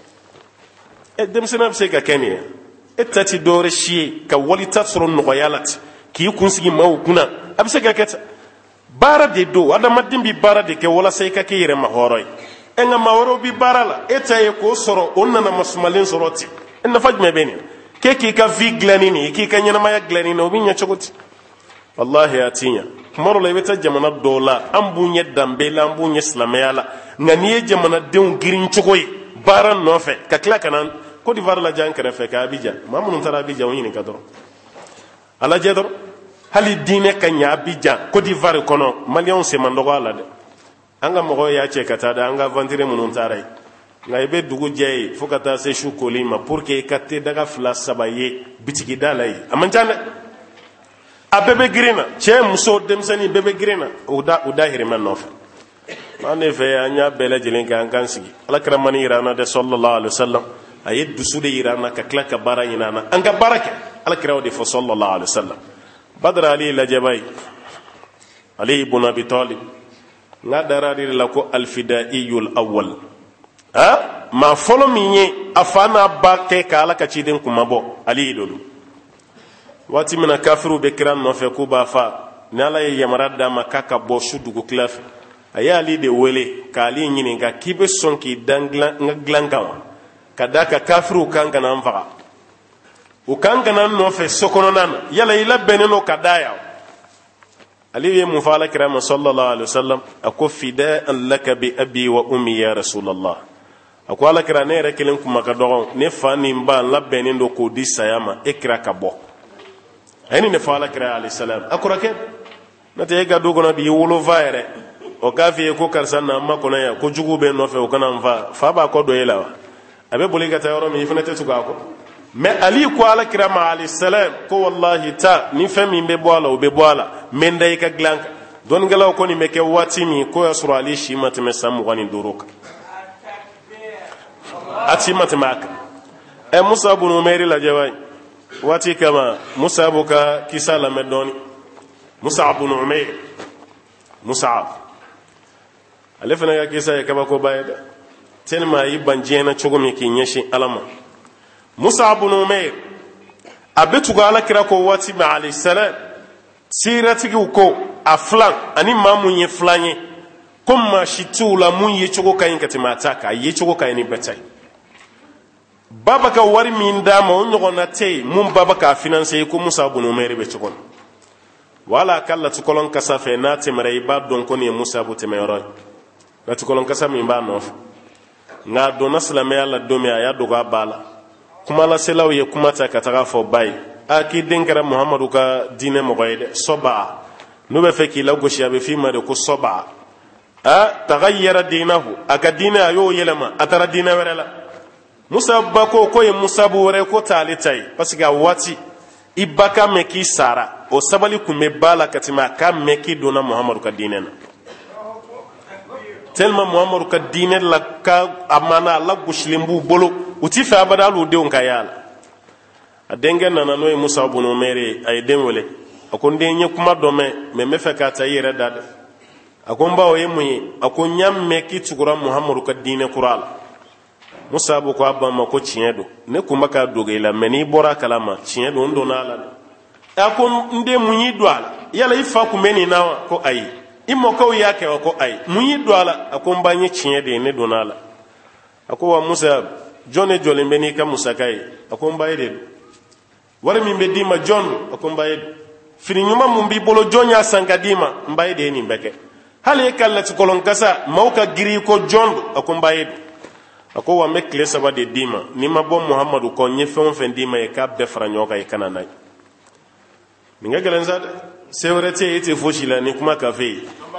S1: yan denmisɛnnin bɛ se ka kɛ nin ye e ta ti dɔwɛrɛ si ye ka walita sɔrɔ nɔgɔya la ten k'i kunsigi maaw kunna a bɛ se ka kɛ ten baara de don adamaden bɛ baara de kɛ walasa i ka kɛ yɛrɛ ma hɔrɔn ye nka maa wɛrɛw bɛ baara la e ta ye k'o sɔrɔ o nana masumalen sɔrɔ ten nafa jumɛn bɛ nin k'e k'i ka vie dilanni nin k'i ka ɲɛnamaya dilanni nin o bɛ ɲɛ cogo di wallahi a ti ɲɛ tuma dɔw la i bɛ taa jamana dɔw la an b'u ɲɛ danbe la an b'u ɲɛ silamɛya la nka n'i ye jamanadenw girin cogo ye baara nɔfɛ ka tila ka na Côte d'Ivoire lajɛ an kɛrɛfɛ ka Abidjan maa minnu taara Abidjan o ɲininka dɔrɔn a lajɛ dɔrɔn hali diinɛ ka ɲɛ Abidjan Côte d'Ivoire kɔnɔ maliyɛnw sen man dɔgɔ a la dɛ an ka mɔgɔw y'a cɛ ka taa dɛ an ka aventure minnu taara yen nka i bɛ dugu jɛ ye fo ka taa se su koli ma pour que i ka te daga 2 3 ye bitigida la yen a man ca dɛ a bɛɛ bɛ girin na cɛ muso denmisɛnnin bɛɛ bɛ girin na u dahirimɛ nɔfɛ an de fɛ an y'a bɛɛ lajɛlen kɛ an k'an sigi alakira mani yira an na dɛ sallallahu alaihi wasallam a ye dusu de yira an na ka tila ka baara ɲini an na an ka baara kɛ alakira o de fɔ sallallahu alaihi wasallam badara ali lajɛba ye ali ibn abi talib n'a dara de la ko alfidaiyul awwal maa fɔlɔ min ye a fa n'a ba kɛ ka ala ka ciden kuma bɔ ali ye dolu waati min na kafiru bɛ kira nɔfɛ k'u b'a fa ni ala ye yamara d'a ma k'a ka bɔ su dugu tila fɛ a ye ali de wele k'ali ɲininka k'i bɛ sɔn k'i da n ka dilan kan wa ka da ka kafiru kan kana n faga u kan kana nɔfɛ so kɔnɔna na yala i labɛnnen don ka da yan ali ye mun fɔ alakira ma sallallahu alaihi wasallam a ko fida'an laka bi abi wa ummi ya rasulallah a ko alakira ne yɛrɛ kelen kuma ka dɔgɔn ne fa ni n ba n labɛnnen don k'o di saya ma e kira ka bɔ a ye nin de fɔ alakira alayhi salam a kɔrɔkɛ n'o tɛ e ka du kɔnɔ bi i wolofa yɛrɛ o k'a f'i ye ko karisa na n ma kɔnɔ yan ko jugu bɛ n nɔfɛ o kana n fa b'a kɔ don e la wa a bɛ boli ka taa yɔrɔ min i fana tɛ tugu a kɔ mais ali ko alakira ma alayhi salam ko wallahi ta ni fɛn min bɛ bɔ a la o bɛ bɔ a la n bɛ n da i ka dilan kan dɔnnikɛlaw ko nin bɛ kɛ waati min ko y'a sɔrɔ ali si ma tɛmɛ san 25 kan a si ma tɛmɛ a kan musa bunu mɛri lajɛ wa waati kama musa b'u ka kisa lamɛn dɔɔni musa bunu mɛri musa ale fana ka kisa ye kabakoba ye dɛ tellement a y'i ban diɲɛ na cogo min k'i ɲɛsin ala ma musa bunu mɛri a bɛ tugu alakira ko waati min alayhi salam siratigiw ko a filan ani maa mun ye filan ye comme ma shitu la mun ye cogo kayin ka timata ka ye cogo kayin ni betay baba ka wari min dama on nyogona tey mun baba ka financer ko Musa bunu mere be cogo wala kala tukolon kasa fe na temere ba don ko ni Musa bu temero na tukolon kasa min ba no nga dona salame ala domi aya doga bala kuma la selaw ye kuma ta ka taga fo bay aki denkara Muhammadu ka dine mo goyde soba no be fe ki la goshi abe fi ma de ko soba taghayyara dinahu aka dina ayo yelema atara dina werela Musa bako ko ye Musa bu wore ko tali tay parce que wati ibaka meki sara o sabali kume bala katima ka meki dona Muhammadu ka dinena tellement Muhammadu ka dine la ka amana la gushlimbu bolo uti fa abadalu de on kayala adenga nana no Musa bu no mere ay denwele akonde nye kuma dome me fe ka tayire dad akomba o yemuye akonyam meki tugura Muhammadu ka dine kurala Musa bu ko abba ma ko ciedo ne kuma ka dogela meni bora kalama ciedo ndo nala akon nde munyi dwala yala ifa ku meni nawa ko ayi imo ko yake ko ayi munyi dwala akomba nye ciede ne donala akowa Musa jone jole meni ka Musa kai akomba ide wala mi be dima jon akomba ide fini nyuma mumbi bolo jonya sangadima mbaye de ni mbeke hali kala tukolon kasa mauka giri ko jondo akomba ide akowa mekle saba de dima ni mabo Muhammadu ko nyefe fen dima e ka be franyoka e kanana ninga gelenza seurete yete foshila ni kuma kafe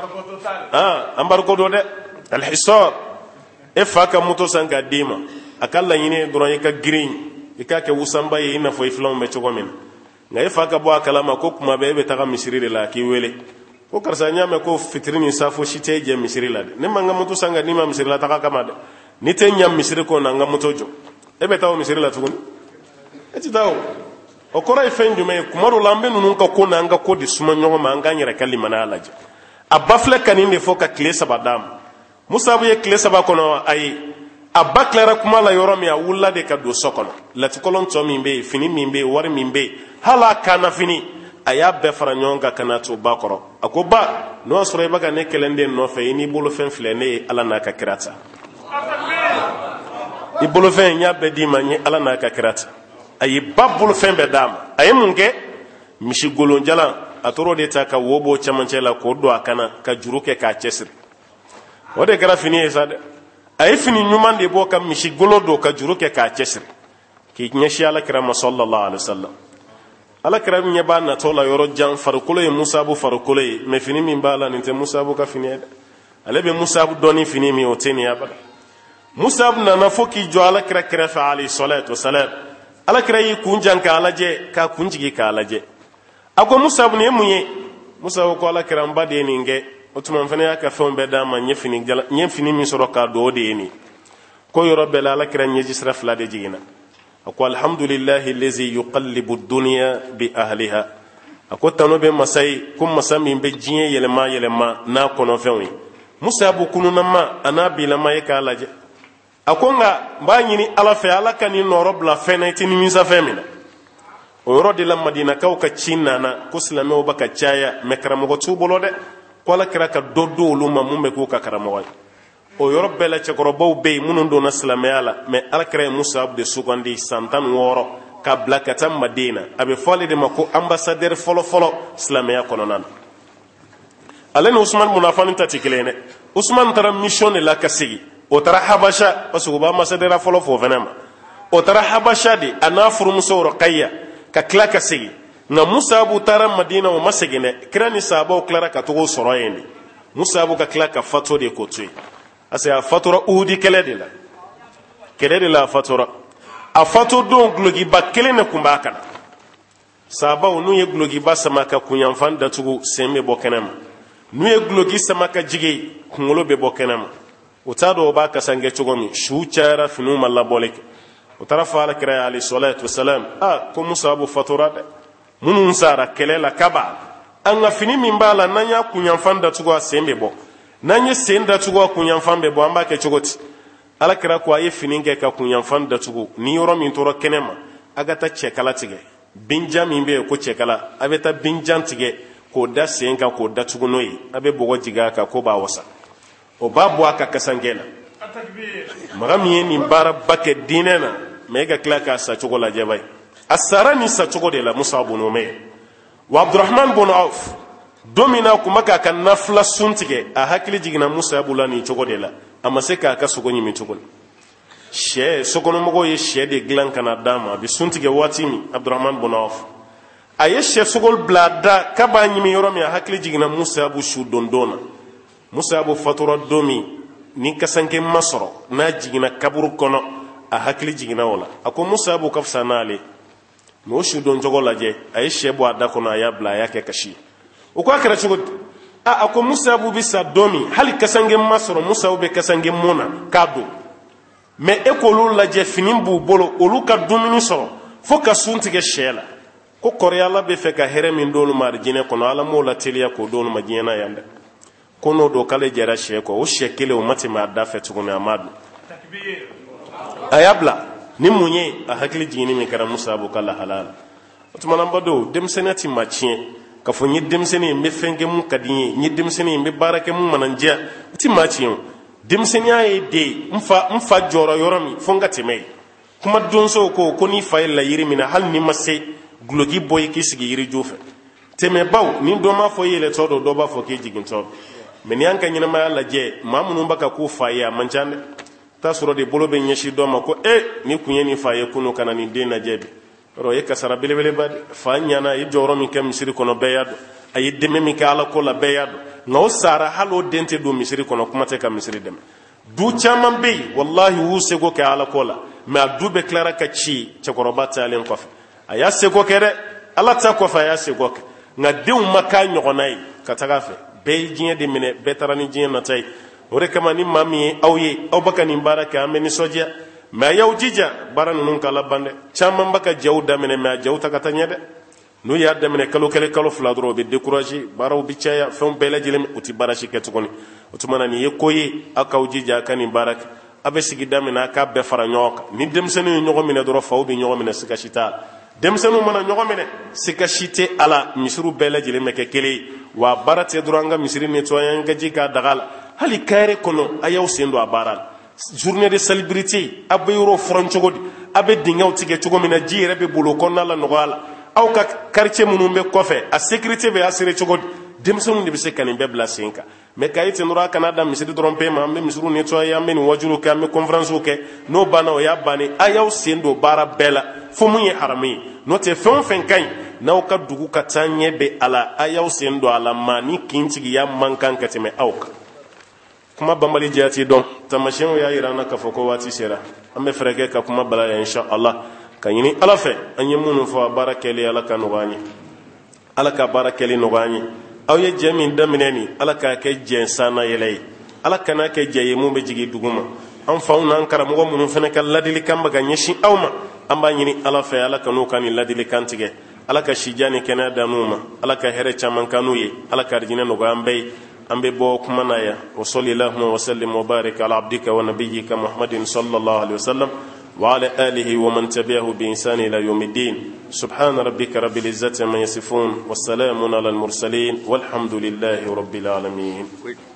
S1: ambarko do de al hisab e faka muto sanga dima akalla yine dron e ka green e ka ke usamba e ina fo iflom be chogomin nga e faka bo akala ko kuma be taga misiri la ki wele ko karsa nyame ko fitrini safo shite je misiri la ne manga muto sanga dima misiri la taga kama de ni te nyam misiri ko na nga muto jo e be tawo misiri la tuguni e ti tawo o kora ifen jume kumaru lambe nunun ka ko na nga ko di suma nyoma ma nga nyira kalima na alaje abafle kaninde foka klesa badam Musa bu ye klesa ba kono ay abaklara kuma la yoro mi awulla de ka do sokono la tikolon to mimbe fini mimbe war mimbe hala kana fini aya be faranyonga kana to bakoro akoba no sore baga ne kelende no fe ni bolo fen flene ala na ka kirata i bolo fen nya be di manye ala na ka kirata ayi babul fembe dama ayi munge mishi golon jala atoro de ta ka wobo chamancela ko do akana ka juruke ka chesri wode gara fini esade ayi fini nyuman de bo kam mishi golo do ka juruke ka chesri ki nyashi ala kirama sallallahu alaihi wasallam ala kiram nyaba na tola yoro jan farkulo e Musa bu farkulo e me fini min bala nte Musa bu ka fini ale be Musa bu doni fini mi oteni abada Musa bu na foki jo ala kira fa ali salatu wassalam ala kira yi kunjan ka alaje ka kunjigi ka alaje ako Musa bu ne munye Musa ko ala kira mbade ni nge otuma fane aka fombe da ma nyefini mi soro ka do de ni ko yoro bela ala kira nyeji sra fla de jigina ako alhamdulillahi allazi yuqallibu ad-dunya bi ahliha ako tanobe masai kum masami be jiye yelema na kono fenwi Musa bu kununa ma anabi la ma ka alaje akonga ba nyini ala fe ala kani norob la fenati ni misa femina o yoro de la Madina kaw ka cinna na ko silame o baka chaya mekramo go tubolo de ko la kira ka doddo luma mumbe ko ka karamo o yoro bela che gorobo be munundo na silame ala me ala kira Musa abde sugandi santan woro ka blakata Madina abe fole de mako ambassadeur folo silame ya kononan alene Usman munafani tatikilene Usman tara mission la kasigi o tara habasha parce que ba masadera folo fo venema o tara habasha di anafuru muso roqayya ka klaka sigi na Musa bu tara Madina o masegine krani sabo klara ka to soroyeni Musa bu ka klaka fato de kotui asa fatura udi kelede la fatura a fato don glogi bakele ne kumbaka saba onu ye glogi basama ka kunyanfan da tugu sembe bokenema nu ye glogi sama ka jige kungolo be bokenema utado ba ka sange chugomi shuchara finu malla boleke utara fa ala kira ali salatu wassalam ko Musa bu fatura munun sara kelela kaba anga fini mimbala nanya kunyanfanda tugo sembe bo nanya senda tugo kunyanfambe bo amba ke chugoti ala kira ko ayi fini nge ka kunyanfanda tugo ni yoro min toro kenema agata chekala tige binjami be ko chekala abeta binjan tige ko da senga ko da tugo noyi abe bogo jiga ka ko ba wasa o babu aka kasangela magami ni bara bake dinena mega klaka sa chogo la jabay asarani sa chogo de la Musa ibn Umayr wa Abdurrahman ibn Auf domina kuma ka kan nafla suntige a hakili jigina Musa bulani chogo de la amma se ka ka sogo nyimi chogo she sogono mogo ye she de glan kana dama bi suntige watimi Abdurrahman ibn Auf aye she sogol blada kaba nyimi yoromi a hakili jigina Musa bu shu dondona Musa bu fatura domi ni kasanke masoro na jigina kaburu kono a hakili jigina wala ako Musa bu kafsa nale mo shu don jogo laje aye she bu ada kono aya bla yake kashi o ko akara chugo ako Musa bu bisa domi hali kasange masoro Musa bu be kasange mona kado me ekolu laje finim bu bolo olu ka dumini so fo ka suntige shela ko koryala be fe ka here min donu marjine kono ala mo la teliya ko donu majina yanda kono do kale jera she ko o shekele o mate ma da fe tuguni amadu takbir ayabla ni munye a hakili jini mi kara Musa bu kala halal otumana bado demsenati machie ka fo nyi demseni me fenge mu kadinye nyi demseni me barake mu mananja ti machie demseni ay de mfa joro yoromi fonga temei kuma donso ko ni fayel la yiri mina hal ni masse glogi boy ki sigi yiri jofe teme baw ni do ma fo yele todo do ba fo ke jigin to men yanka nyina ma la je mamunu baka ku faya manjande ta suro de bolo be nyeshi do ma ko ni kunye ni faye kunu kana ni de na jebe ro ye kasara belebele bad fa nyana e joro mi kam misiri kono beyado ay deme mi kala ko la beyado no sara halo dente do misiri kono kuma te kam misiri dem du chaman be wallahi wu sego ke ala ko la ma du be clara ka ci ce korobata alen ko fa aya sego kere ala ta ko fa ya sego ke nga dew maka nyogonay ka taga fe be jine de mine betarani jine na tay ore kama ni mami awye aw baka ni baraka ameni soja ma yaw jija baran nun kala bande chaman baka jawda mine ma jawta ka tanyede nu ya da mine kalo fladro be décourager baraw bi caya fon bele jilem uti barashi ketukoni utumana ni yekoyi akaw jija kani baraka abe sigi damina ka be fara nyoka ni demsenu nyogo mine doro fawbi nyogo mine sikashita demsenu mana nyogo mine sikashite ala misru bele jilem ke kele wa barate duranga misri nettoyanga jika dagal hali kayre kono ayaw sendo abaral journée de célébrité abe euro franchogodi abe dingaw tige chugo mina jire be bolo konna la nogala aw ka quartier munum be kofe a sécurité be asire chogodi demsonu de be se kanin be bla senka me kayite nura kanada misiri tromper ma me misru nettoyer ya men wajuru ka me conférence ke no bana o ya bani ayaw sendo bara bela fo munye harami no te fon fen kan naw ka dugu ka tanye be ala ayaw sendo ala mani kintigi ya mankan kateme awka kuma bambali jati don tamashin ya irana ka foko wati sera ambe frege ka kuma bala ya insha Allah kanyini ala fe anye munu fo barakeli ala ka nogani ala ka barakeli nogani aw ye jamin damineni ala ka ke jensana yelay ala kana ke jeye mu be jigi duguma an fauna an karamo munu fene ka ladili kamba ga nyeshi awma amba nyini ala fe ala kanu kani ladili kantige ala ka shijani kena danuma ala ka here chaman kanuye ala ka rjina no gambe ambe bo kumana ya wa sallallahu wa sallim wa barik ala abdika wa nabiyyika muhammadin sallallahu alaihi wasallam wa ala alihi wa man tabi'ahu bi ihsan ila yawmiddin subhana rabbika rabbil izzati amma yasifun wassalamun ala al mursalin walhamdulillahi rabbil alamin.